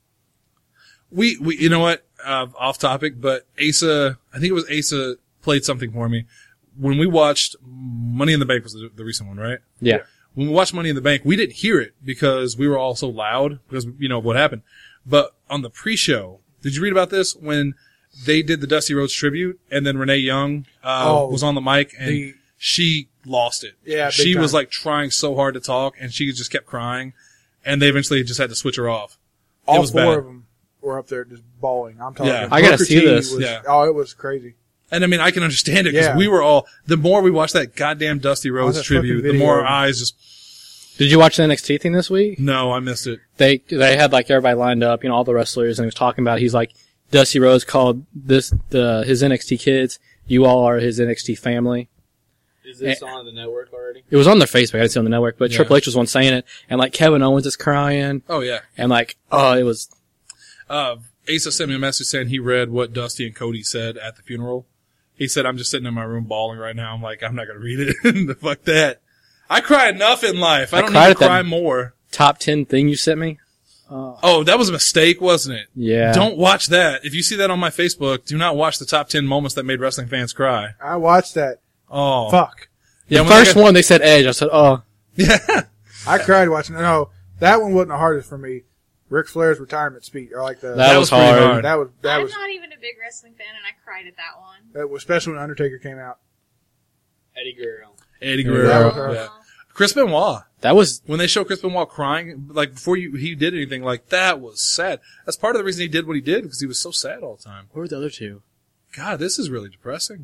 We, we, you know what? Uh, off topic, but Asa, I think it was Asa played something for me. When we watched Money in the Bank was the, the recent one, right? yeah. When we watched Money in the Bank, we didn't hear it because we were all so loud because, you know, what happened. But on the pre-show, did you read about this? When they did the Dusty Rhodes tribute and then Renee Young, uh, Oh, was on the mic and the- she lost it. Yeah, big She was time. like trying so hard to talk and she just kept crying and they eventually just had to switch her off. It All was four bad. of them were up there just bawling. I'm talking. Yeah. I gotta Booker see T this. Was, Yeah. Oh, it was crazy. And I mean, I can understand it because Yeah. we were all, the more we watched that goddamn Dusty Rhodes that tribute, fucking the video. more our eyes just, Did you watch the N X T thing this week? no, I missed it. They they had like everybody lined up, you know, all the wrestlers, and he was talking about. He's like, Dusty Rhodes called this the his N X T kids. You all are his N X T family. Is this on the network already? It was on their Facebook. I didn't see it on the network, but Yeah. Triple H was one saying it, and like Kevin Owens is crying, Oh yeah. and like, oh, it was. Uh, Asa sent me a message saying he read what Dusty and Cody said at the funeral. He said, I'm just sitting in my room bawling right now. I'm like, I'm not going to read it. Fuck that. I cry enough in life. I, I don't cried need at to cry that- more. Top ten thing you sent me. Oh, that was a mistake, wasn't it? Yeah. Don't watch that. If you see that on my Facebook, do not watch the top ten moments that made wrestling fans cry. I watched that. Oh. Fuck. Yeah, the when they first got- one they said Edge. I said, oh, Yeah. I cried watching. No, that one wasn't the hardest for me. Ric Flair's retirement speech, or like the That, That was was pretty hard. hard. that was that I'm was not even a big wrestling fan, and I cried at that one. that was especially when Undertaker came out. Eddie Guerrero. Eddie Yeah. Guerrero. That was hard. Yeah. Chris Benoit. That was When they show Chris Benoit crying, like before you, he did anything, like that was sad. That's part of the reason he did what he did because he was so sad all the time. where were the other two? God, this is really depressing.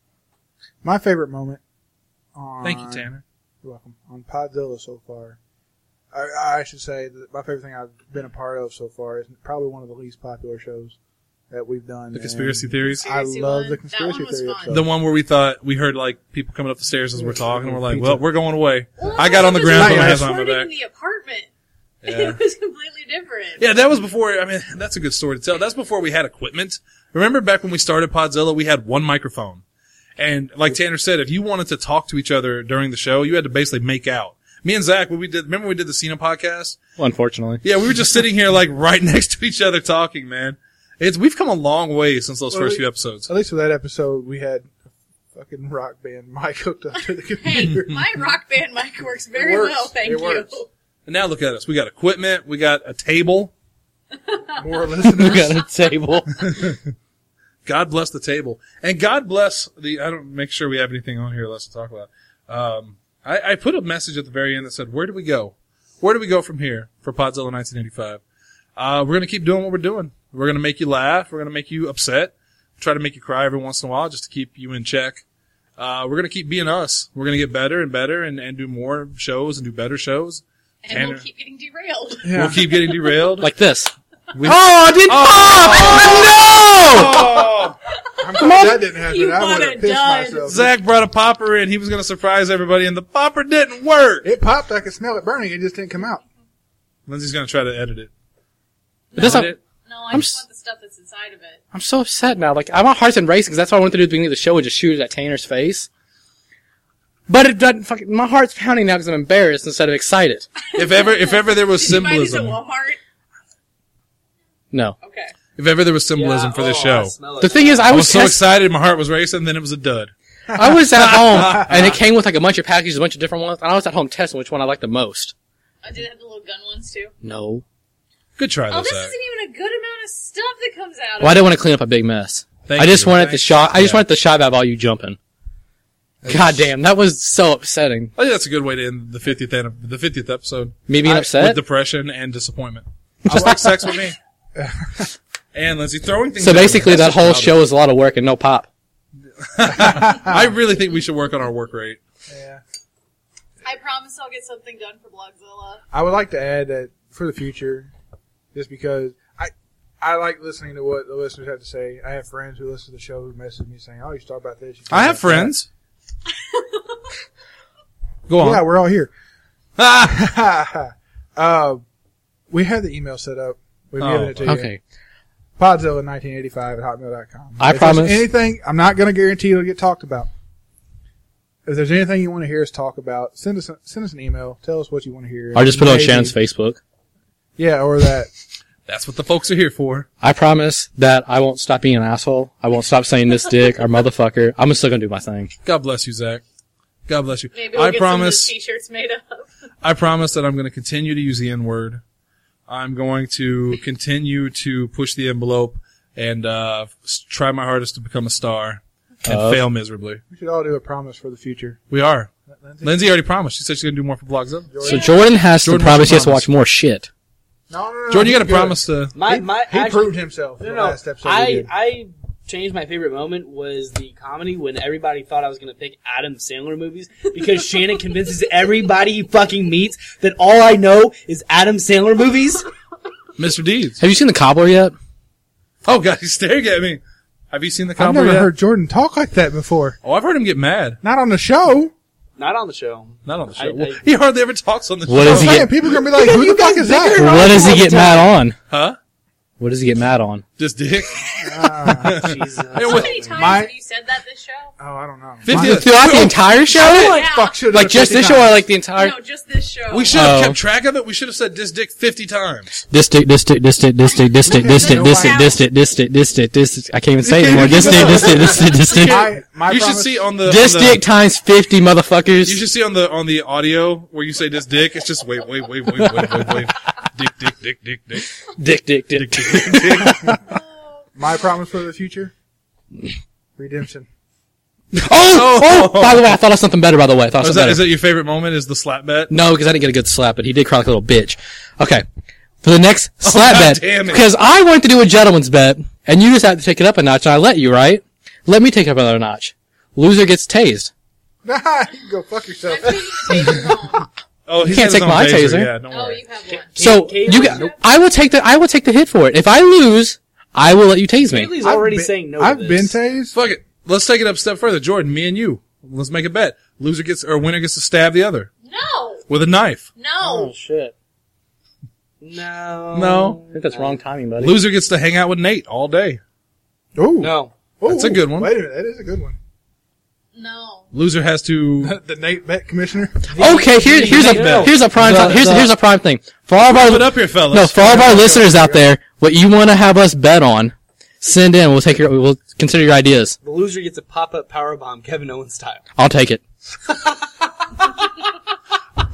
My favorite moment. On, Thank you, Tanner. You're welcome. On Podzilla so far, I, I should say that my favorite thing I've been a part of so far is probably one of the least popular shows that we've done. The and conspiracy theories. I Conspiracy love one. the That conspiracy one was theory fun. episode. The one where we thought we heard like people coming up the stairs as we're talking, and we're like, Pizza. "Well, we're going away." Well, I got on the was ground, put my Not hands yet. on my recorded back. in the apartment. Yeah. It was completely different. Yeah, that was before. I mean, that's a good story to tell. That's before we had equipment. Remember back when we started Podzilla, we had one microphone, and like Tanner said, if you wanted to talk to each other during the show, you had to basically make out. Me and Zach, when we did, remember we did the Cena podcast? Well, unfortunately. Yeah, we were just sitting here like right next to each other talking, man. It's we've come a long way since those Well, first we- few episodes. At least for that episode, we had a fucking rock band mic hooked up to the Hey, computer. my rock band mic works very It works. well, thank It you. works. And now look at us. We got equipment. We got a table. More listeners. We got a table. God bless the table. And God bless the, I don't make sure we have anything on here less to talk about. Um, I, I put a message at the very end that said, where do we go? Where do we go from here for Podzilla nineteen eighty-five? Uh, we're going to keep doing what we're doing. We're going to make you laugh. We're going to make you upset. Try to make you cry every once in a while just to keep you in check. Uh, we're going to keep being us. We're going to get better and better and, and do more shows and do better shows. And Tanner, we'll keep getting derailed. yeah. We'll keep getting derailed. Like this. We, oh, I didn't oh, pop! Oh, I'm glad that didn't happen. You I would would've have pissed done. myself. Zach brought a popper in. He was going to surprise everybody, and the popper didn't work. It popped. I could smell it burning. It just didn't come out. Lindsay's going to try to edit it. But that's not- Edit it? No, I I'm just s- want the stuff that's inside of it. I'm so upset now. Like, my heart's in racing because that's what I wanted to do at the beginning of the show and just shoot it at Tanner's face. But it doesn't fucking, my heart's pounding now because I'm embarrassed instead of excited. If ever, if ever there was Did you buy these at symbolism, Walmart? No. Okay. if ever there was symbolism for this show, The thing is, I I was, was so test- excited, my heart was racing, then it was a dud. I was at home and it came with like a bunch of packages, a bunch of different ones, and I was at home testing which one I liked the most. I did have the little gun ones too. No. Good try, Oh, though, this Zach. isn't even a good amount of stuff that comes out of Well, I it. didn't want to clean up a big mess. Thank I just you. wanted the Thanks. shot. I just Yeah. wanted the shot of all you jumping. God damn, that was so upsetting. I think that's a good way to end the fiftieth an- the fiftieth episode. Me being I- upset? with depression and disappointment, just like sex with me. And Lindsay throwing things. So at me. basically, That's that whole just show is a lot of work and no pop. I really think we should work on our work rate. Yeah. I promise I'll get something done for Blogzilla. I would like to add that for the future, just because I I like listening to what the listeners have to say. I have friends who listen to the show who message me saying, "Oh, you should talk about this." You should talk I have about friends. Go that." on. Yeah, we're all here. uh, we have the email set up. We've Oh, given it to you. Okay. Podzilla nineteen eighty-five at hotmail dot com. I if promise- there's anything, I'm not going to guarantee it'll get talked about. If there's anything you want to hear us talk about, send us a, send us an email. Tell us what you want to hear. Or just put it on Maybe- Shannon's Facebook. Yeah, or that. That's what the folks are here for. I promise that I won't stop being an asshole. I won't stop saying this dick or motherfucker. I'm still gonna do my thing. God bless you, Zach. God bless you. Maybe we'll I get promise. some of those t-shirts made up. I promise that I'm going to continue to use the N word. I'm going to continue to push the envelope and uh s- try my hardest to become a star and Of? fail miserably. We should all do a promise for the future. We are. Lindsay? Lindsay already promised. She said she's going to do more for Blogzilla. So Jordan has Jordan to promise wants he has to to watch more shit. No, no, no. Jordan, you he's got to good. promise to. My, He, my, he actually- proved himself. No, in the no, last episode we I, did. I changed my favorite moment was the comedy when everybody thought I was going to pick Adam Sandler movies because Shannon convinces everybody he fucking meets that all I know is Adam Sandler movies. Mister Deeds. Have you seen The Cobbler yet? Oh, God, he's staring at me. Have you seen the I've Cobbler never yet? heard Jordan talk like that before. Oh, I've heard him get mad. Not on the show. Not on the show. Not on the show. I- Well, I- he hardly ever talks on the What show. does he Man, get? people are gonna be like, "Who the fuck is that?" What does he get mad on? Huh? What does he get mad on? Just dick. Ah, Jesus. Hey, How what- many times my- have you said that this show? oh, I don't know. fiftieth. Throughout the entire show? Yeah. Fuck, should Like just this show or like the entire? No, just this show. We should have Oh. kept track of it. We should have said this dick fifty times. This dick, this dick, this dick, this dick, this dick, this dick, this dick, this dick, this dick, this dick, this dick. I can't even say it anymore. This dick, this dick, this dick, this dick. My, my You should promise- see on the This on the, dick times fifty, motherfuckers. You should see on the on the audio where you say this dick. It's just wait, wait, wait, wait, wait, wait, wait. Dick, dick, dick, dick, dick. Dick, dick, dick, dick. My promise for the future: redemption. Oh, oh! By the way, I thought of something better. By the way, I thought of Is something that, better. is that your favorite moment? Is the slap bet? No, because I didn't get a good slap, but he did cry like a little bitch. Okay. For the next slap God bet, damn it. because I wanted to do a gentleman's bet, and you just had to take it up a notch, and I let you, right? Let me take it up another notch. Loser gets tased. Nah, you can go fuck yourself. That's when you take it home. Oh, he's can't got his take own my taser. Yeah, don't Oh, worry. you have one. So Kay- you Kaylee- got, I will take the I will take the hit for it. If I lose, I will let you tase me. Kaylee's I've already been- saying no I've to been this. tased. Fuck it. Let's take it up a step further. Jordan, me and you. Let's make a bet. Loser gets or winner gets to stab the other No, with a knife. no. Oh, shit. No. No. I think that's wrong timing, buddy. Loser gets to hang out with Nate all day. Ooh. No. Ooh, That's a good one. Wait a minute, that is a good one. No. Loser has to. The Nate Bet commissioner. Okay, here, here's a No. here's a prime The- time, here's the- here's a prime thing for all of Put it our up here, fellas. no for all of our listeners out there. What you want to have us bet on, send in. We'll take your we'll consider your ideas. The loser gets a pop-up powerbomb Kevin Owens style. I'll take it.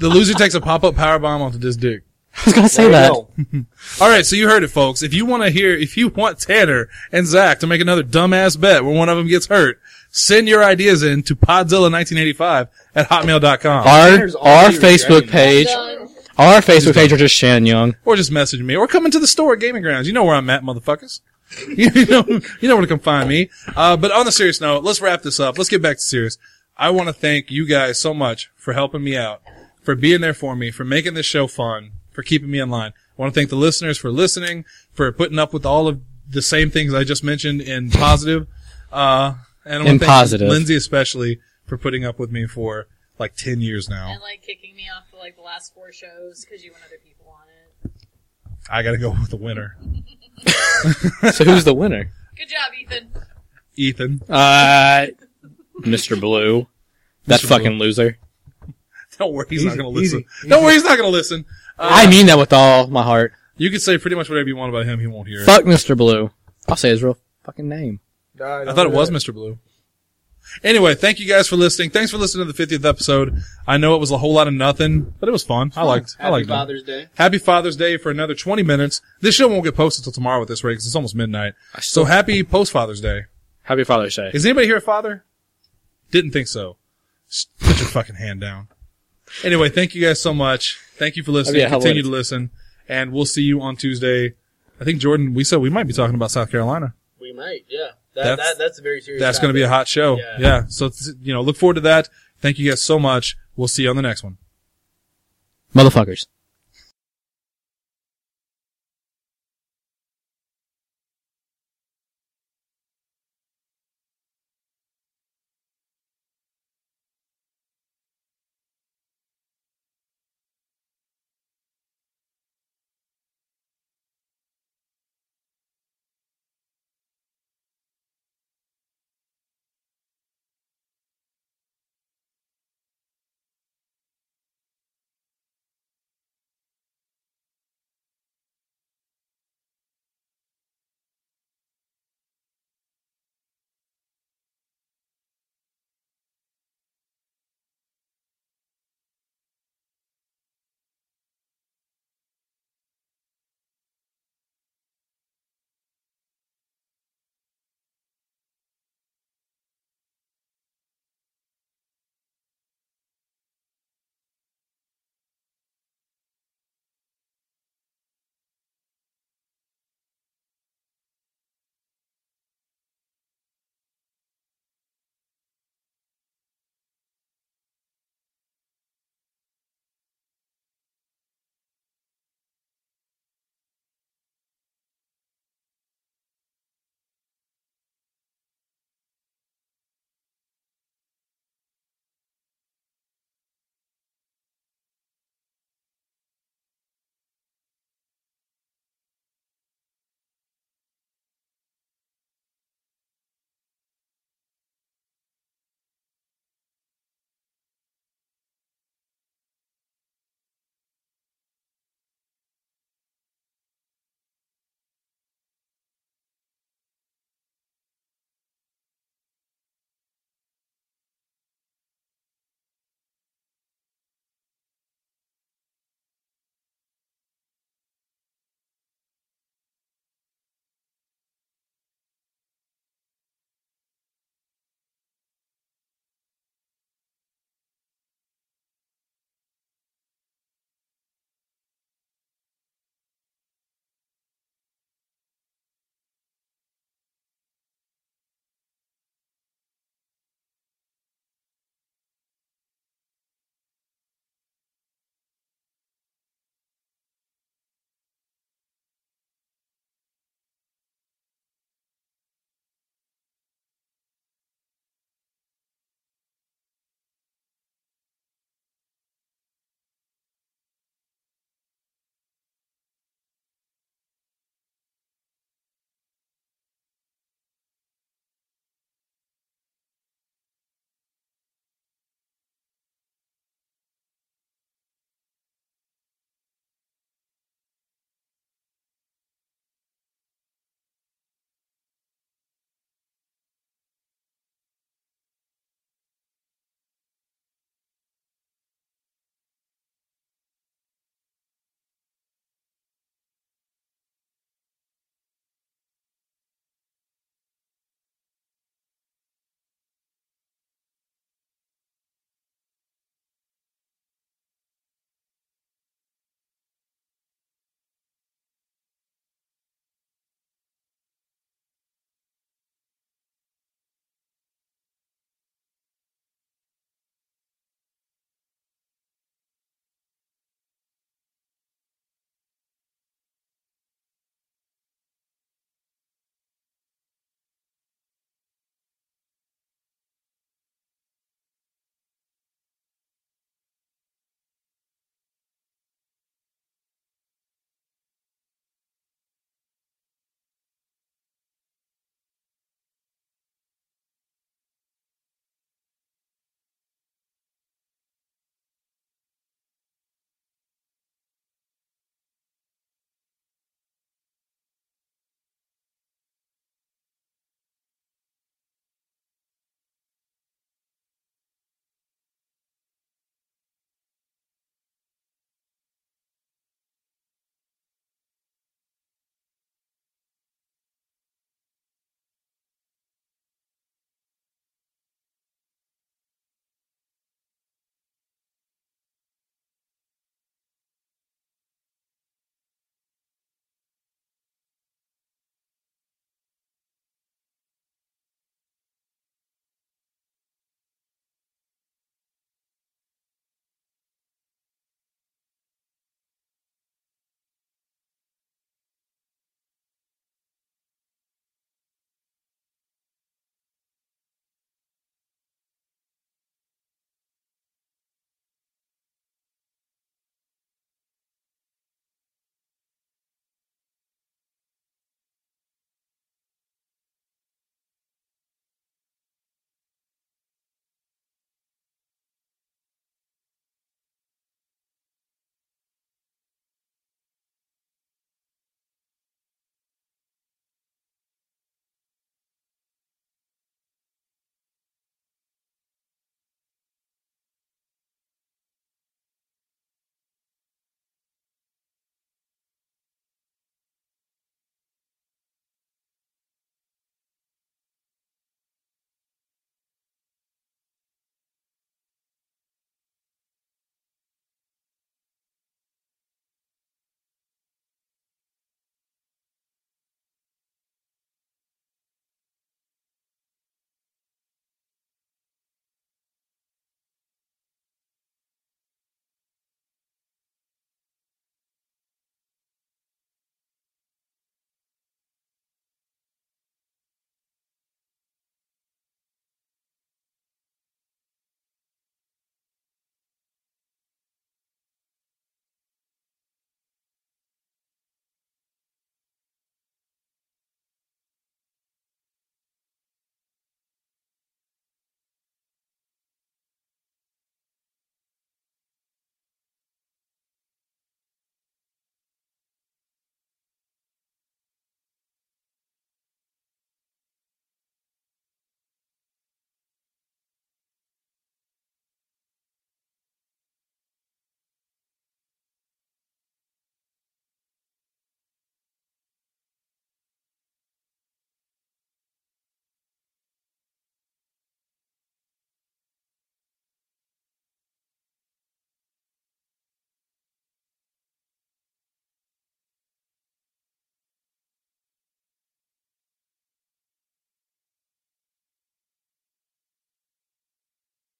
The loser takes a pop-up power bomb onto this dick. I was gonna say There that. you go. All right, so you heard it, folks. If you want to hear, if you want Tanner and Zach to make another dumbass bet where one of them gets hurt, send your ideas in to Podzilla nineteen eighty-five at hotmail dot com. Our Tanner's our already Facebook regretting page, Done. our Facebook page are just Shannon Young. Or just message me, or come into the store at Gaming Grounds. You know where I'm at, motherfuckers. You know, you know where to come find me. Uh, but on a serious note, let's wrap this up. Let's get back to serious. I want to thank you guys so much for helping me out, for being there for me, for making this show fun, for keeping me in line. I want to thank the listeners for listening, for putting up with all of the same things I just mentioned in positive. Uh, and I want In to thank positive. Lindsay especially for putting up with me for like ten years now. And like kicking me off for like the last four shows because you and other people on it. I gotta go with the winner. So who's the winner? Good job, Ethan. Ethan. Uh, Mister Blue. That Mister fucking Blue. loser. Don't worry, he's Easy, not gonna listen. easy, Don't easy. worry, he's not gonna listen. Uh, I mean that with all my heart. You can say pretty much whatever you want about him, he won't hear it. Fuck Mister Blue. I'll say his real fucking name. Nah, I don't thought it do was that. Mister Blue. Anyway, thank you guys for listening. Thanks for listening to the fiftieth episode. I know it was a whole lot of nothing, but it was fun. I liked, I Happy liked it. Father's Day. Happy Father's Day for another twenty minutes. This show won't get posted till tomorrow at this rate because it's almost midnight. So happy post Father's Day. Happy Father's Day. Is anybody here a father? Didn't think so. Just put your fucking hand down. Anyway, thank you guys so much. Thank you for listening. Oh, yeah, how Continue would to it? listen. And we'll see you on Tuesday. I think, Jordan, we said we might be talking about South Carolina. We might, yeah. That, That's- that, that's a very serious That's going to be a topic. hot show. Yeah. Yeah. So, it's- you know, look forward to that. Thank you guys so much. We'll see you on the next one. Motherfuckers.